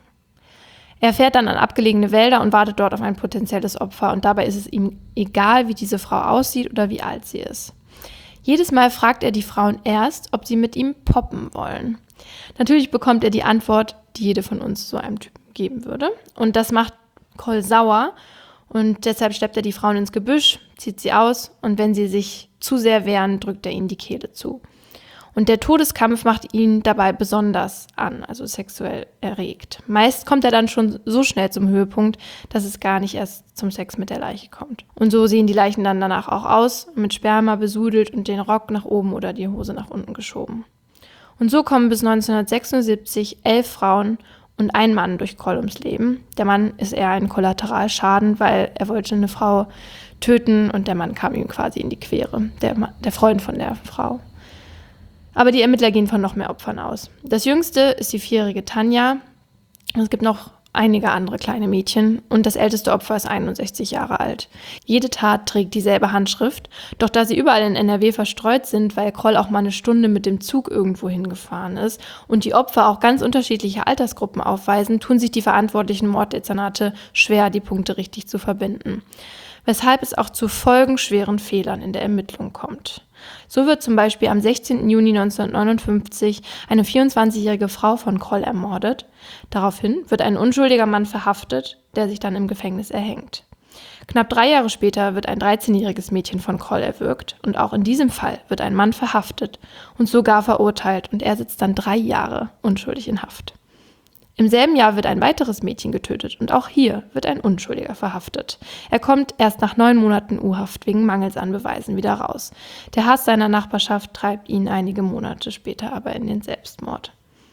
Er fährt dann an abgelegene Wälder und wartet dort auf ein potenzielles Opfer. Und dabei ist es ihm egal, wie diese Frau aussieht oder wie alt sie ist. Jedes Mal fragt er die Frauen erst, ob sie mit ihm poppen wollen. Natürlich bekommt er die Antwort, die jede von uns so einem Typen geben würde. Und das macht Kroll sauer. Und deshalb schleppt er die Frauen ins Gebüsch, zieht sie aus und wenn sie sich zu sehr wehren, drückt er ihnen die Kehle zu. Und der Todeskampf macht ihn dabei besonders an, also sexuell erregt. Meist kommt er dann schon so schnell zum Höhepunkt, dass es gar nicht erst zum Sex mit der Leiche kommt. Und so sehen die Leichen dann danach auch aus, mit Sperma besudelt und den Rock nach oben oder die Hose nach unten geschoben. Und so kommen bis 1976 11 Frauen und ein Mann durch Kroll ums Leben. Der Mann ist eher ein Kollateralschaden, weil er wollte eine Frau töten und der Mann kam ihm quasi in die Quere, der Freund von der Frau. Aber die Ermittler gehen von noch mehr Opfern aus. Das jüngste ist die 4-jährige Tanja. Es gibt noch einige andere kleine Mädchen und das älteste Opfer ist 61 Jahre alt. Jede Tat trägt dieselbe Handschrift, doch da sie überall in NRW verstreut sind, weil Kroll auch mal eine Stunde mit dem Zug irgendwo hingefahren ist und die Opfer auch ganz unterschiedliche Altersgruppen aufweisen, tun sich die verantwortlichen Morddezernate schwer, die Punkte richtig zu verbinden. Weshalb es auch zu folgenschweren Fehlern in der Ermittlung kommt. So wird zum Beispiel am 16. Juni 1959 eine 24-jährige Frau von Kroll ermordet. Daraufhin wird ein unschuldiger Mann verhaftet, der sich dann im Gefängnis erhängt. Knapp 3 Jahre später wird ein 13-jähriges Mädchen von Kroll erwürgt und auch in diesem Fall wird ein Mann verhaftet und sogar verurteilt und er sitzt dann 3 Jahre unschuldig in Haft. Im selben Jahr wird ein weiteres Mädchen getötet und auch hier wird ein Unschuldiger verhaftet. Er kommt erst nach 9 Monaten U-Haft wegen Mangels an Beweisen wieder raus. Der Hass seiner Nachbarschaft treibt ihn einige Monate später aber in den Selbstmord.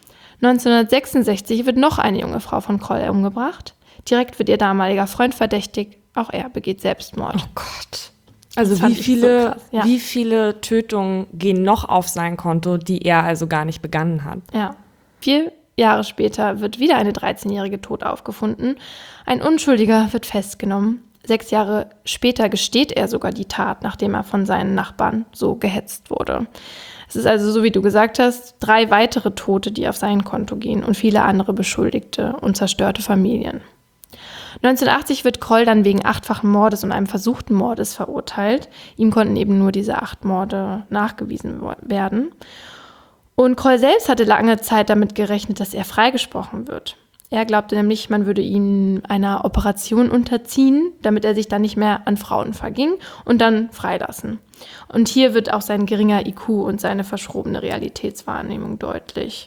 1966 wird noch eine junge Frau von Kroll umgebracht. Direkt wird ihr damaliger Freund verdächtigt. Auch er begeht Selbstmord. Oh Gott. Also wie viele Tötungen gehen noch auf sein Konto, die er also gar nicht begangen hat? Ja. 4 Jahre später wird wieder eine 13-jährige tot aufgefunden. Ein Unschuldiger wird festgenommen. 6 Jahre später gesteht er sogar die Tat, nachdem er von seinen Nachbarn so gehetzt wurde. Es ist also, so wie du gesagt hast, 3 weitere Tote, die auf sein Konto gehen und viele andere Beschuldigte und zerstörte Familien. 1980 wird Kroll dann wegen 8-fachen Mordes und einem versuchten Mordes verurteilt. Ihm konnten eben nur diese 8 Morde nachgewiesen werden. Und Kroll selbst hatte lange Zeit damit gerechnet, dass er freigesprochen wird. Er glaubte nämlich, man würde ihn einer Operation unterziehen, damit er sich dann nicht mehr an Frauen verging und dann freilassen. Und hier wird auch sein geringer IQ und seine verschrobene Realitätswahrnehmung deutlich.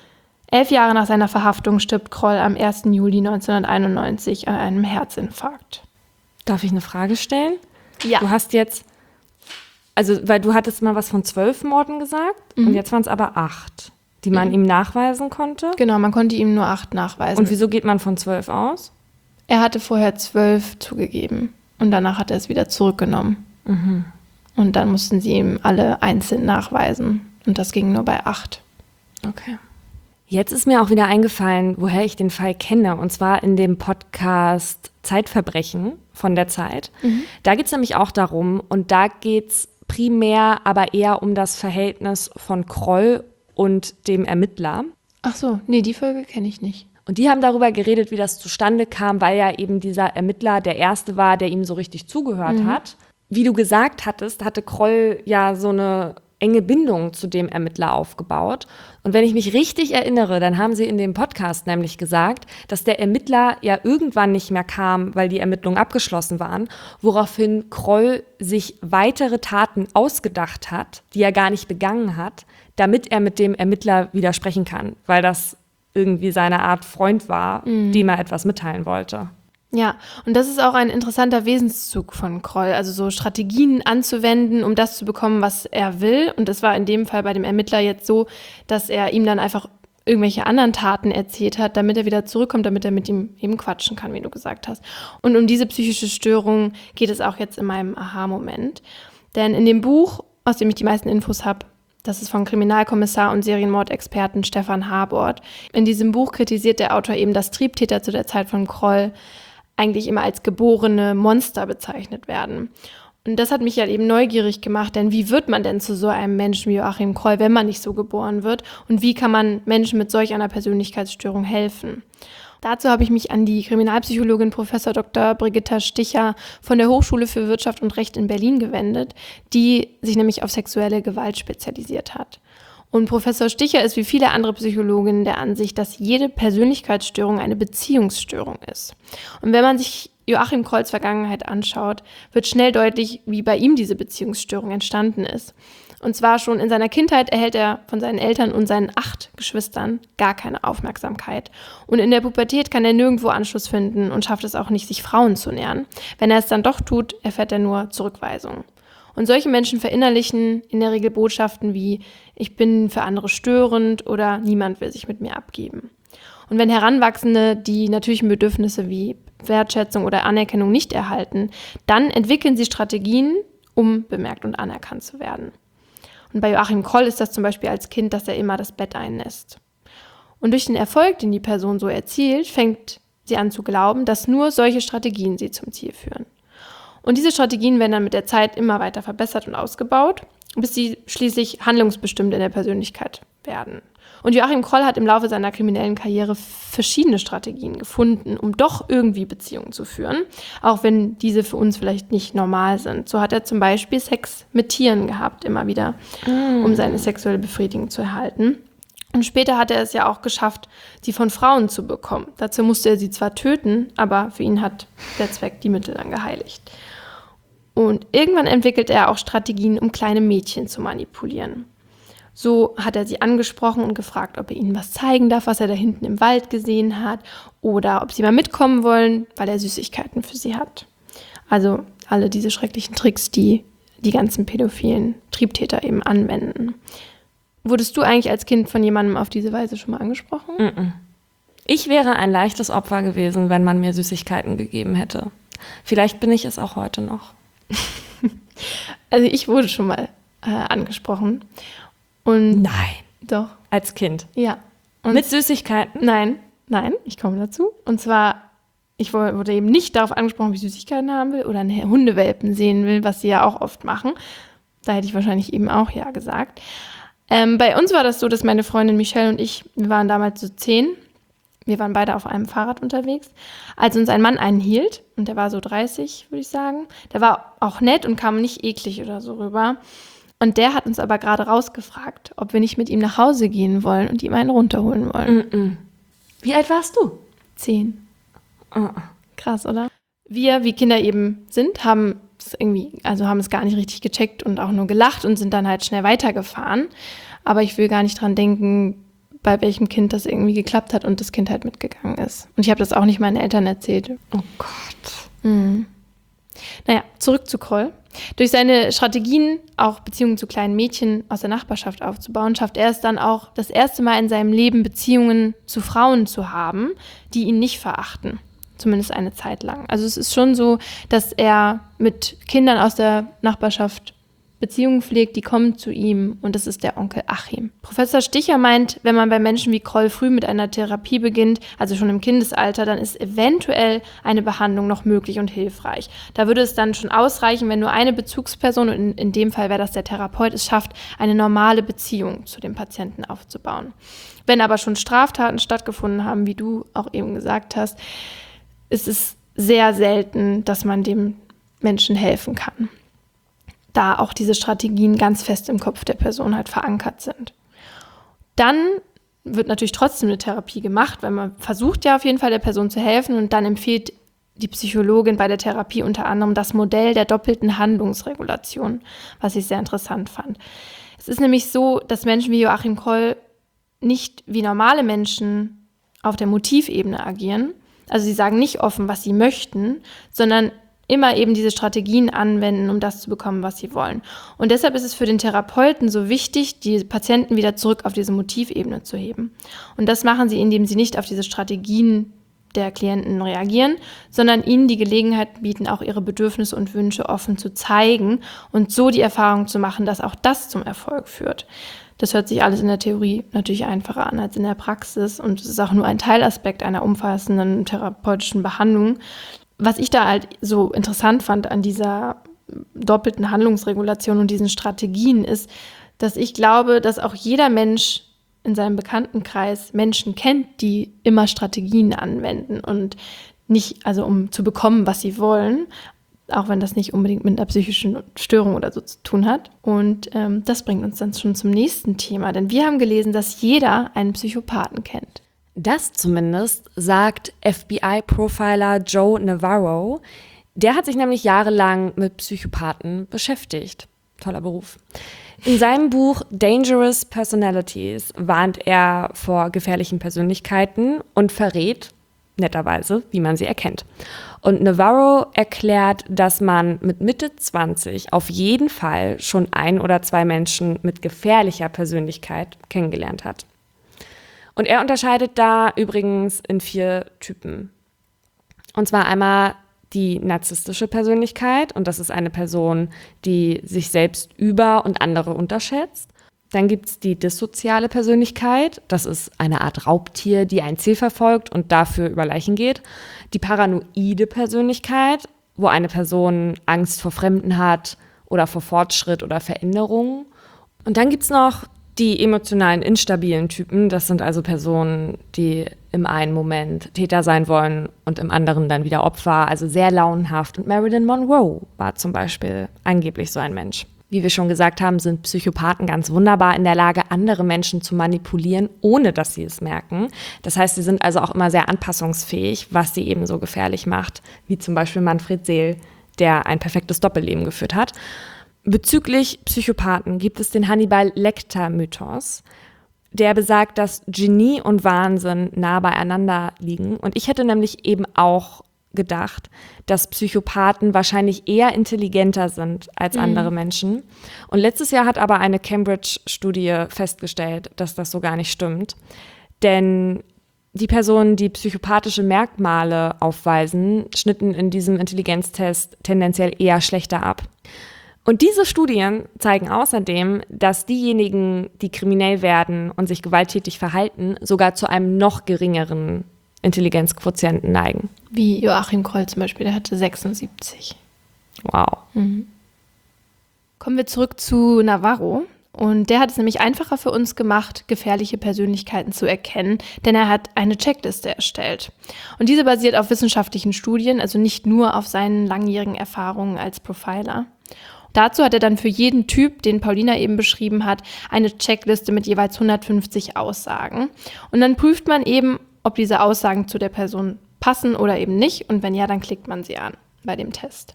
11 Jahre nach seiner Verhaftung stirbt Kroll am 1. Juli 1991 an einem Herzinfarkt. Darf ich eine Frage stellen? Ja. Du hast jetzt, also weil du hattest mal was von 12 Morden gesagt und jetzt waren es aber 8, die man ihm nachweisen konnte. Genau, man konnte ihm nur 8 nachweisen. Und wieso geht man von 12 aus? Er hatte vorher 12 zugegeben und danach hat er es wieder zurückgenommen. Mhm. Und dann mussten sie ihm alle einzeln nachweisen und das ging nur bei 8. Okay. Jetzt ist mir auch wieder eingefallen, woher ich den Fall kenne, und zwar in dem Podcast Zeitverbrechen von der Zeit. Da geht es nämlich auch darum, und da geht es primär aber eher um das Verhältnis von Kroll und dem Ermittler. Ach so, nee, die Folge kenne ich nicht. Und die haben darüber geredet, wie das zustande kam, weil ja eben dieser Ermittler der Erste war, der ihm so richtig zugehört hat. Wie du gesagt hattest, hatte Kroll ja so eine enge Bindung zu dem Ermittler aufgebaut. Und wenn ich mich richtig erinnere, dann haben sie in dem Podcast nämlich gesagt, dass der Ermittler ja irgendwann nicht mehr kam, weil die Ermittlungen abgeschlossen waren, woraufhin Kroll sich weitere Taten ausgedacht hat, die er gar nicht begangen hat, damit er mit dem Ermittler widersprechen kann, weil das irgendwie seine Art Freund war, dem er etwas mitteilen wollte. Ja, und das ist auch ein interessanter Wesenszug von Kroll, also so Strategien anzuwenden, um das zu bekommen, was er will. Und das war in dem Fall bei dem Ermittler jetzt so, dass er ihm dann einfach irgendwelche anderen Taten erzählt hat, damit er wieder zurückkommt, damit er mit ihm eben quatschen kann, wie du gesagt hast. Und um diese psychische Störung geht es auch jetzt in meinem Aha-Moment. Denn in dem Buch, aus dem ich die meisten Infos habe, das ist vom Kriminalkommissar und Serienmordexperten Stefan Habort. In diesem Buch kritisiert der Autor eben, dass Triebtäter zu der Zeit von Kroll eigentlich immer als geborene Monster bezeichnet werden. Und das hat mich halt eben neugierig gemacht, denn wie wird man denn zu so einem Menschen wie Joachim Kroll, wenn man nicht so geboren wird? Und wie kann man Menschen mit solch einer Persönlichkeitsstörung helfen? Dazu habe ich mich an die Kriminalpsychologin Prof. Dr. Brigitta Sticher von der Hochschule für Wirtschaft und Recht in Berlin gewendet, die sich nämlich auf sexuelle Gewalt spezialisiert hat. Und Professor Sticher ist wie viele andere Psychologinnen der Ansicht, dass jede Persönlichkeitsstörung eine Beziehungsstörung ist. Und wenn man sich Joachim Krolls Vergangenheit anschaut, wird schnell deutlich, wie bei ihm diese Beziehungsstörung entstanden ist. Und zwar schon in seiner Kindheit erhält er von seinen Eltern und seinen 8 Geschwistern gar keine Aufmerksamkeit. Und in der Pubertät kann er nirgendwo Anschluss finden und schafft es auch nicht, sich Frauen zu nähern. Wenn er es dann doch tut, erfährt er nur Zurückweisung. Und solche Menschen verinnerlichen in der Regel Botschaften wie „Ich bin für andere störend" oder „Niemand will sich mit mir abgeben". Und wenn Heranwachsende die natürlichen Bedürfnisse wie Wertschätzung oder Anerkennung nicht erhalten, dann entwickeln sie Strategien, um bemerkt und anerkannt zu werden. Und bei Joachim Kroll ist das zum Beispiel als Kind, dass er immer das Bett einnässt. Und durch den Erfolg, den die Person so erzielt, fängt sie an zu glauben, dass nur solche Strategien sie zum Ziel führen. Und diese Strategien werden dann mit der Zeit immer weiter verbessert und ausgebaut, bis sie schließlich handlungsbestimmt in der Persönlichkeit werden. Und Joachim Kroll hat im Laufe seiner kriminellen Karriere verschiedene Strategien gefunden, um doch irgendwie Beziehungen zu führen, auch wenn diese für uns vielleicht nicht normal sind. So hat er zum Beispiel Sex mit Tieren gehabt, immer wieder, um seine sexuelle Befriedigung zu erhalten. Und später hat er es ja auch geschafft, sie von Frauen zu bekommen. Dazu musste er sie zwar töten, aber für ihn hat der Zweck die Mittel dann geheiligt. Und irgendwann entwickelt er auch Strategien, um kleine Mädchen zu manipulieren. So hat er sie angesprochen und gefragt, ob er ihnen was zeigen darf, was er da hinten im Wald gesehen hat, oder ob sie mal mitkommen wollen, weil er Süßigkeiten für sie hat. Also alle diese schrecklichen Tricks, die die ganzen pädophilen Triebtäter eben anwenden. Wurdest du eigentlich als Kind von jemandem auf diese Weise schon mal angesprochen? Ich wäre ein leichtes Opfer gewesen, wenn man mir Süßigkeiten gegeben hätte. Vielleicht bin ich es auch heute noch. Also ich wurde schon mal angesprochen. Und Nein. Doch. Als Kind? Ja. Und mit Süßigkeiten? Nein, ich komme dazu. Und zwar, ich wurde eben nicht darauf angesprochen, ob ich Süßigkeiten haben will oder einen Hundewelpen sehen will, was sie ja auch oft machen. Da hätte ich wahrscheinlich eben auch ja gesagt. Bei uns war das so, dass meine Freundin Michelle und ich, wir waren damals so 10, wir waren beide auf einem Fahrrad unterwegs, als uns ein Mann einhielt, und der war so 30, würde ich sagen. Der war auch nett und kam nicht eklig oder so rüber. Und der hat uns aber gerade rausgefragt, ob wir nicht mit ihm nach Hause gehen wollen und ihm einen runterholen wollen. Wie alt warst du? 10. Krass, oder? Wir, wie Kinder eben sind, haben es gar nicht richtig gecheckt und auch nur gelacht und sind dann halt schnell weitergefahren. Aber ich will gar nicht dran denken, bei welchem Kind das irgendwie geklappt hat und das Kind halt mitgegangen ist. Und ich habe das auch nicht meinen Eltern erzählt. Oh Gott. Naja, zurück zu Kroll. Durch seine Strategien, auch Beziehungen zu kleinen Mädchen aus der Nachbarschaft aufzubauen, schafft er es dann auch, das erste Mal in seinem Leben Beziehungen zu Frauen zu haben, die ihn nicht verachten. Zumindest eine Zeit lang. Also es ist schon so, dass er mit Kindern aus der Nachbarschaft Beziehungen pflegt, die kommen zu ihm, und das ist der Onkel Achim. Professor Sticher meint, wenn man bei Menschen wie Kroll früh mit einer Therapie beginnt, also schon im Kindesalter, dann ist eventuell eine Behandlung noch möglich und hilfreich. Da würde es dann schon ausreichen, wenn nur eine Bezugsperson, und in dem Fall wäre das der Therapeut, es schafft, eine normale Beziehung zu dem Patienten aufzubauen. Wenn aber schon Straftaten stattgefunden haben, wie du auch eben gesagt hast, ist es sehr selten, dass man dem Menschen helfen kann, da auch diese Strategien ganz fest im Kopf der Person halt verankert sind. Dann wird natürlich trotzdem eine Therapie gemacht, weil man versucht ja auf jeden Fall der Person zu helfen, und dann empfiehlt die Psychologin bei der Therapie unter anderem das Modell der doppelten Handlungsregulation, was ich sehr interessant fand. Es ist nämlich so, dass Menschen wie Joachim Kroll nicht wie normale Menschen auf der Motivebene agieren. Also sie sagen nicht offen, was sie möchten, sondern immer eben diese Strategien anwenden, um das zu bekommen, was sie wollen. Und deshalb ist es für den Therapeuten so wichtig, die Patienten wieder zurück auf diese Motivebene zu heben. Und das machen sie, indem sie nicht auf diese Strategien der Klienten reagieren, sondern ihnen die Gelegenheit bieten, auch ihre Bedürfnisse und Wünsche offen zu zeigen und so die Erfahrung zu machen, dass auch das zum Erfolg führt. Das hört sich alles in der Theorie natürlich einfacher an als in der Praxis, und es ist auch nur ein Teilaspekt einer umfassenden therapeutischen Behandlung. Was ich da halt so interessant fand an dieser doppelten Handlungsregulation und diesen Strategien ist, dass ich glaube, dass auch jeder Mensch in seinem Bekanntenkreis Menschen kennt, die immer Strategien anwenden und nicht, also um zu bekommen, was sie wollen, auch wenn das nicht unbedingt mit einer psychischen Störung oder so zu tun hat. Und das bringt uns dann schon zum nächsten Thema, denn wir haben gelesen, dass jeder einen Psychopathen kennt. Das zumindest sagt FBI-Profiler Joe Navarro. Der hat sich nämlich jahrelang mit Psychopathen beschäftigt. Toller Beruf. In seinem Buch Dangerous Personalities warnt er vor gefährlichen Persönlichkeiten und verrät, netterweise, wie man sie erkennt. Und Navarro erklärt, dass man mit Mitte 20 auf jeden Fall schon 1 oder 2 Menschen mit gefährlicher Persönlichkeit kennengelernt hat. Und er unterscheidet da übrigens in 4 Typen. Und zwar einmal die narzisstische Persönlichkeit, und das ist eine Person, die sich selbst über und andere unterschätzt. Dann gibt es die dissoziale Persönlichkeit, das ist eine Art Raubtier, die ein Ziel verfolgt und dafür über Leichen geht. Die paranoide Persönlichkeit, wo eine Person Angst vor Fremden hat oder vor Fortschritt oder Veränderung. Und dann gibt es noch die emotionalen instabilen Typen, das sind also Personen, die im einen Moment Täter sein wollen und im anderen dann wieder Opfer, also sehr launenhaft. Und Marilyn Monroe war zum Beispiel angeblich so ein Mensch. Wie wir schon gesagt haben, sind Psychopathen ganz wunderbar in der Lage, andere Menschen zu manipulieren, ohne dass sie es merken. Das heißt, sie sind also auch immer sehr anpassungsfähig, was sie eben so gefährlich macht, wie zum Beispiel Manfred Seel, der ein perfektes Doppelleben geführt hat. Bezüglich Psychopathen gibt es den Hannibal-Lecter-Mythos, der besagt, dass Genie und Wahnsinn nah beieinander liegen. Und ich hätte nämlich eben auch gedacht, dass Psychopathen wahrscheinlich eher intelligenter sind als andere Menschen. Und letztes Jahr hat aber eine Cambridge-Studie festgestellt, dass das so gar nicht stimmt. Denn die Personen, die psychopathische Merkmale aufweisen, schnitten in diesem Intelligenztest tendenziell eher schlechter ab. Und diese Studien zeigen außerdem, dass diejenigen, die kriminell werden und sich gewalttätig verhalten, sogar zu einem noch geringeren Intelligenzquotienten neigen. Wie Joachim Kroll zum Beispiel, der hatte 76. Wow. Kommen wir zurück zu Navarro. Und der hat es nämlich einfacher für uns gemacht, gefährliche Persönlichkeiten zu erkennen, denn er hat eine Checkliste erstellt. Und diese basiert auf wissenschaftlichen Studien, also nicht nur auf seinen langjährigen Erfahrungen als Profiler. Dazu hat er dann für jeden Typ, den Paulina eben beschrieben hat, eine Checkliste mit jeweils 150 Aussagen. Und dann prüft man eben, ob diese Aussagen zu der Person passen oder eben nicht. Und wenn ja, dann klickt man sie an bei dem Test.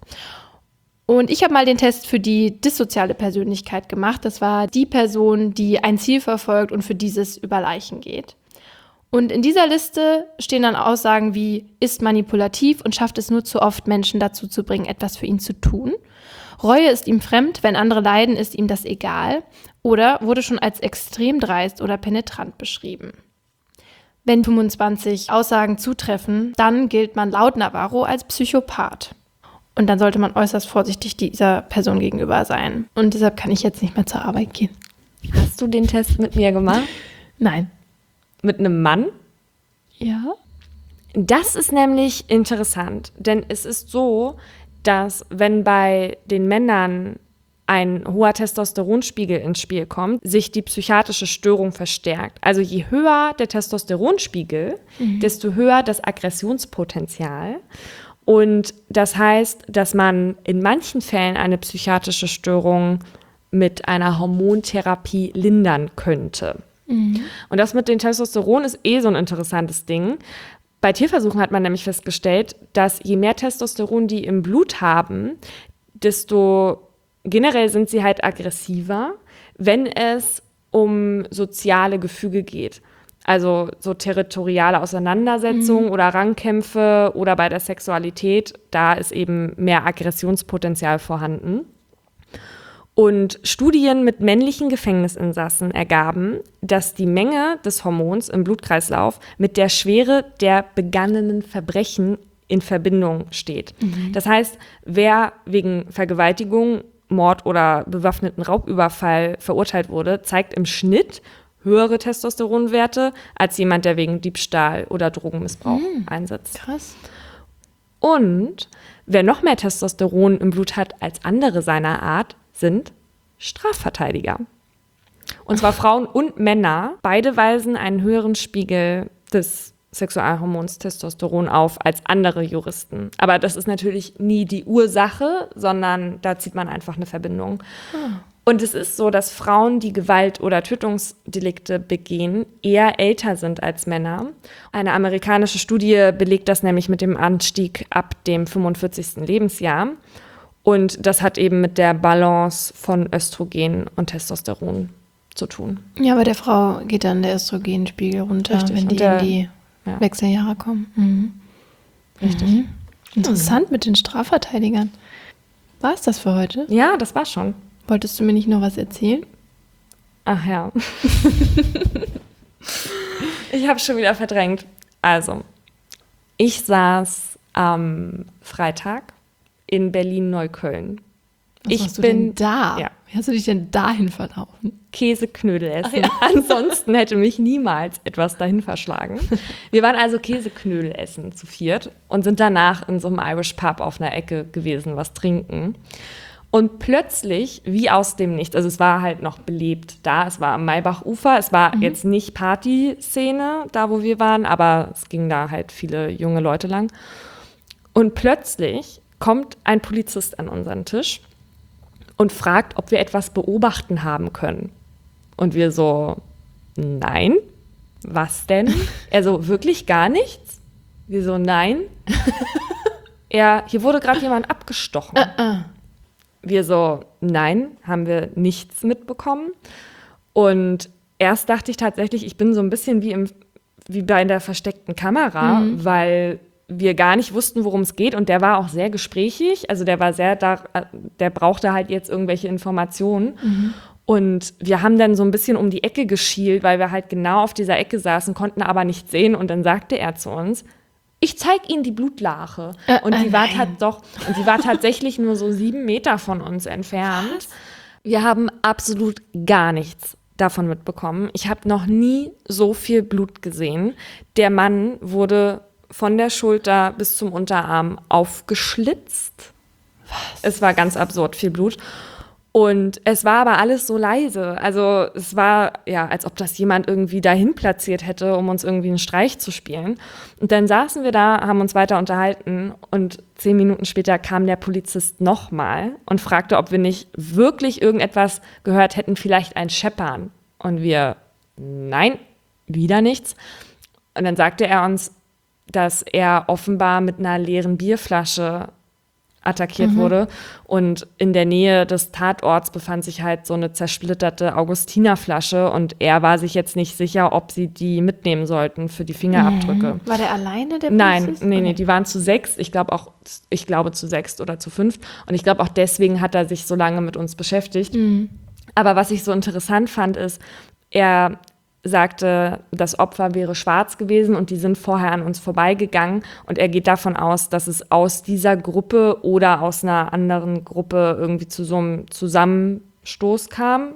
Und ich habe mal den Test für die dissoziale Persönlichkeit gemacht. Das war die Person, die ein Ziel verfolgt und für dieses über Leichen geht. Und in dieser Liste stehen dann Aussagen wie, ist manipulativ und schafft es nur zu oft, Menschen dazu zu bringen, etwas für ihn zu tun. Reue ist ihm fremd, wenn andere leiden, ist ihm das egal. Oder wurde schon als extrem dreist oder penetrant beschrieben. Wenn 25 Aussagen zutreffen, dann gilt man laut Navarro als Psychopath. Und dann sollte man äußerst vorsichtig dieser Person gegenüber sein. Und deshalb kann ich jetzt nicht mehr zur Arbeit gehen. Hast du den Test mit mir gemacht? Nein. Mit einem Mann? Ja. Das ist nämlich interessant, denn es ist so, dass wenn bei den Männern ein hoher Testosteronspiegel ins Spiel kommt, sich die psychiatrische Störung verstärkt. Also je höher der Testosteronspiegel, desto höher das Aggressionspotenzial. Und das heißt, dass man in manchen Fällen eine psychiatrische Störung mit einer Hormontherapie lindern könnte. Und das mit dem Testosteron ist so ein interessantes Ding. Bei Tierversuchen hat man nämlich festgestellt, dass je mehr Testosteron die im Blut haben, desto generell sind sie halt aggressiver, wenn es um soziale Gefüge geht. Also so territoriale Auseinandersetzungen oder Rangkämpfe oder bei der Sexualität, da ist eben mehr Aggressionspotenzial vorhanden. Und Studien mit männlichen Gefängnisinsassen ergaben, dass die Menge des Hormons im Blutkreislauf mit der Schwere der begangenen Verbrechen in Verbindung steht. Das heißt, wer wegen Vergewaltigung, Mord oder bewaffneten Raubüberfall verurteilt wurde, zeigt im Schnitt höhere Testosteronwerte als jemand, der wegen Diebstahl oder Drogenmissbrauch einsetzt. Krass. Und Wer noch mehr Testosteron im Blut hat als andere seiner Art, sind Strafverteidiger. Und zwar Frauen und Männer. Beide weisen einen höheren Spiegel des Sexualhormons Testosteron auf als andere Juristen. Aber das ist natürlich nie die Ursache, sondern da zieht man einfach eine Verbindung. Und es ist so, dass Frauen, die Gewalt- oder Tötungsdelikte begehen, eher älter sind als Männer. Eine amerikanische Studie belegt das nämlich mit dem Anstieg ab dem 45. Lebensjahr. Und das hat eben mit der Balance von Östrogen und Testosteron zu tun. Ja, bei der Frau geht dann der Östrogenspiegel runter, Richtig. wenn die in die Wechseljahre kommen. Mhm. Richtig. Interessant mit den Strafverteidigern. War es das für heute? Ja, das war schon. Wolltest du mir nicht noch was erzählen? Ach ja. Ich habe schon wieder verdrängt. Also, ich saß am Freitag in Berlin-Neukölln. Was machst du denn da? Ja. Wie hast du dich denn dahin verlaufen? Käseknödel essen. Ja. Ansonsten hätte mich niemals etwas dahin verschlagen. Wir waren also Käseknödel essen zu viert und sind danach in so einem Irish Pub auf einer Ecke gewesen, was trinken. Und plötzlich, wie aus dem Nichts, also es war halt noch belebt da, es war am Maybachufer, es war jetzt nicht Partyszene, da wo wir waren, aber es gingen da halt viele junge Leute lang. Und plötzlich kommt ein Polizist an unseren Tisch und fragt, ob wir etwas beobachten haben können. Und wir so, nein, was denn? Er so, wirklich gar nichts? Wir so, nein. Hier wurde gerade jemand abgestochen. Wir so, nein, haben wir nichts mitbekommen. Und erst dachte ich tatsächlich, ich bin so ein bisschen wie bei der versteckten Kamera, weil wir gar nicht wussten, worum es geht. Und der war auch sehr gesprächig. Also der war der brauchte halt jetzt irgendwelche Informationen. Und wir haben dann so ein bisschen um die Ecke geschielt, weil wir halt genau auf dieser Ecke saßen, konnten aber nichts sehen. Und dann sagte er zu uns, ich zeige Ihnen die Blutlache. Und die war tatsächlich nur so 7 Meter von uns entfernt. Was? Wir haben absolut gar nichts davon mitbekommen. Ich habe noch nie so viel Blut gesehen. Der Mann wurde von der Schulter bis zum Unterarm aufgeschlitzt. Was? Es war ganz absurd viel Blut. Und es war aber alles so leise. Also es war ja, als ob das jemand irgendwie dahin platziert hätte, um uns irgendwie einen Streich zu spielen. Und dann saßen wir da, haben uns weiter unterhalten und 10 Minuten später kam der Polizist nochmal und fragte, ob wir nicht wirklich irgendetwas gehört hätten, vielleicht ein Scheppern. Und wir, nein, wieder nichts. Und dann sagte er uns, dass er offenbar mit einer leeren Bierflasche attackiert wurde. Und in der Nähe des Tatorts befand sich halt so eine zersplitterte Augustinerflasche und er war sich jetzt nicht sicher, ob sie die mitnehmen sollten für die Fingerabdrücke. War der alleine, der Polizist? Nein, nee, die waren zu 6. Ich glaube zu 6 oder zu 5. Und ich glaube auch deswegen hat er sich so lange mit uns beschäftigt. Aber was ich so interessant fand, ist, er sagte, das Opfer wäre schwarz gewesen und die sind vorher an uns vorbeigegangen und er geht davon aus, dass es aus dieser Gruppe oder aus einer anderen Gruppe irgendwie zu so einem Zusammenstoß kam.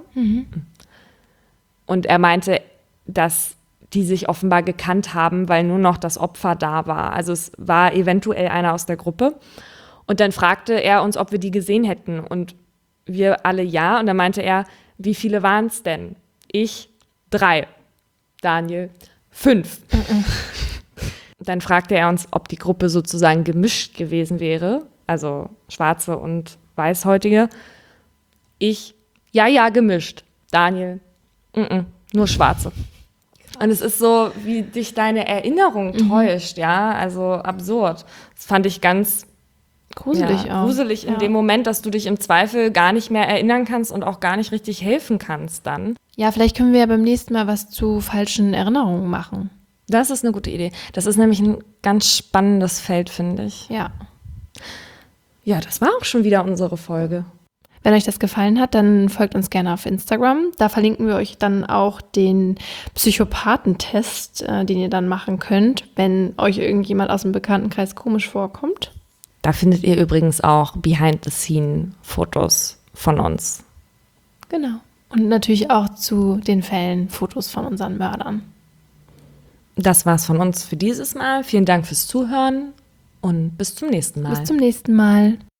Und er meinte, dass die sich offenbar gekannt haben, weil nur noch das Opfer da war. Also es war eventuell einer aus der Gruppe. Und dann fragte er uns, ob wir die gesehen hätten und wir alle ja. Und dann meinte er, wie viele waren es denn? Ich 3. Daniel 5. Dann fragte er uns, ob die Gruppe sozusagen gemischt gewesen wäre, also Schwarze und Weißhäutige. Ich, ja, gemischt. Daniel, nur Schwarze. Und es ist so, wie dich deine Erinnerung täuscht, ja, also absurd. Das fand ich ganz gruselig auch. Gruselig in dem Moment, dass du dich im Zweifel gar nicht mehr erinnern kannst und auch gar nicht richtig helfen kannst dann. Ja, vielleicht können wir ja beim nächsten Mal was zu falschen Erinnerungen machen. Das ist eine gute Idee. Das ist nämlich ein ganz spannendes Feld, finde ich. Ja. Ja, das war auch schon wieder unsere Folge. Wenn euch das gefallen hat, dann folgt uns gerne auf Instagram. Da verlinken wir euch dann auch den Psychopathentest, den ihr dann machen könnt, wenn euch irgendjemand aus dem Bekanntenkreis komisch vorkommt. Da findet ihr übrigens auch Behind-the-Scene-Fotos von uns. Genau. Und natürlich auch zu den Fällen Fotos von unseren Mördern. Das war's von uns für dieses Mal. Vielen Dank fürs Zuhören und bis zum nächsten Mal. Bis zum nächsten Mal.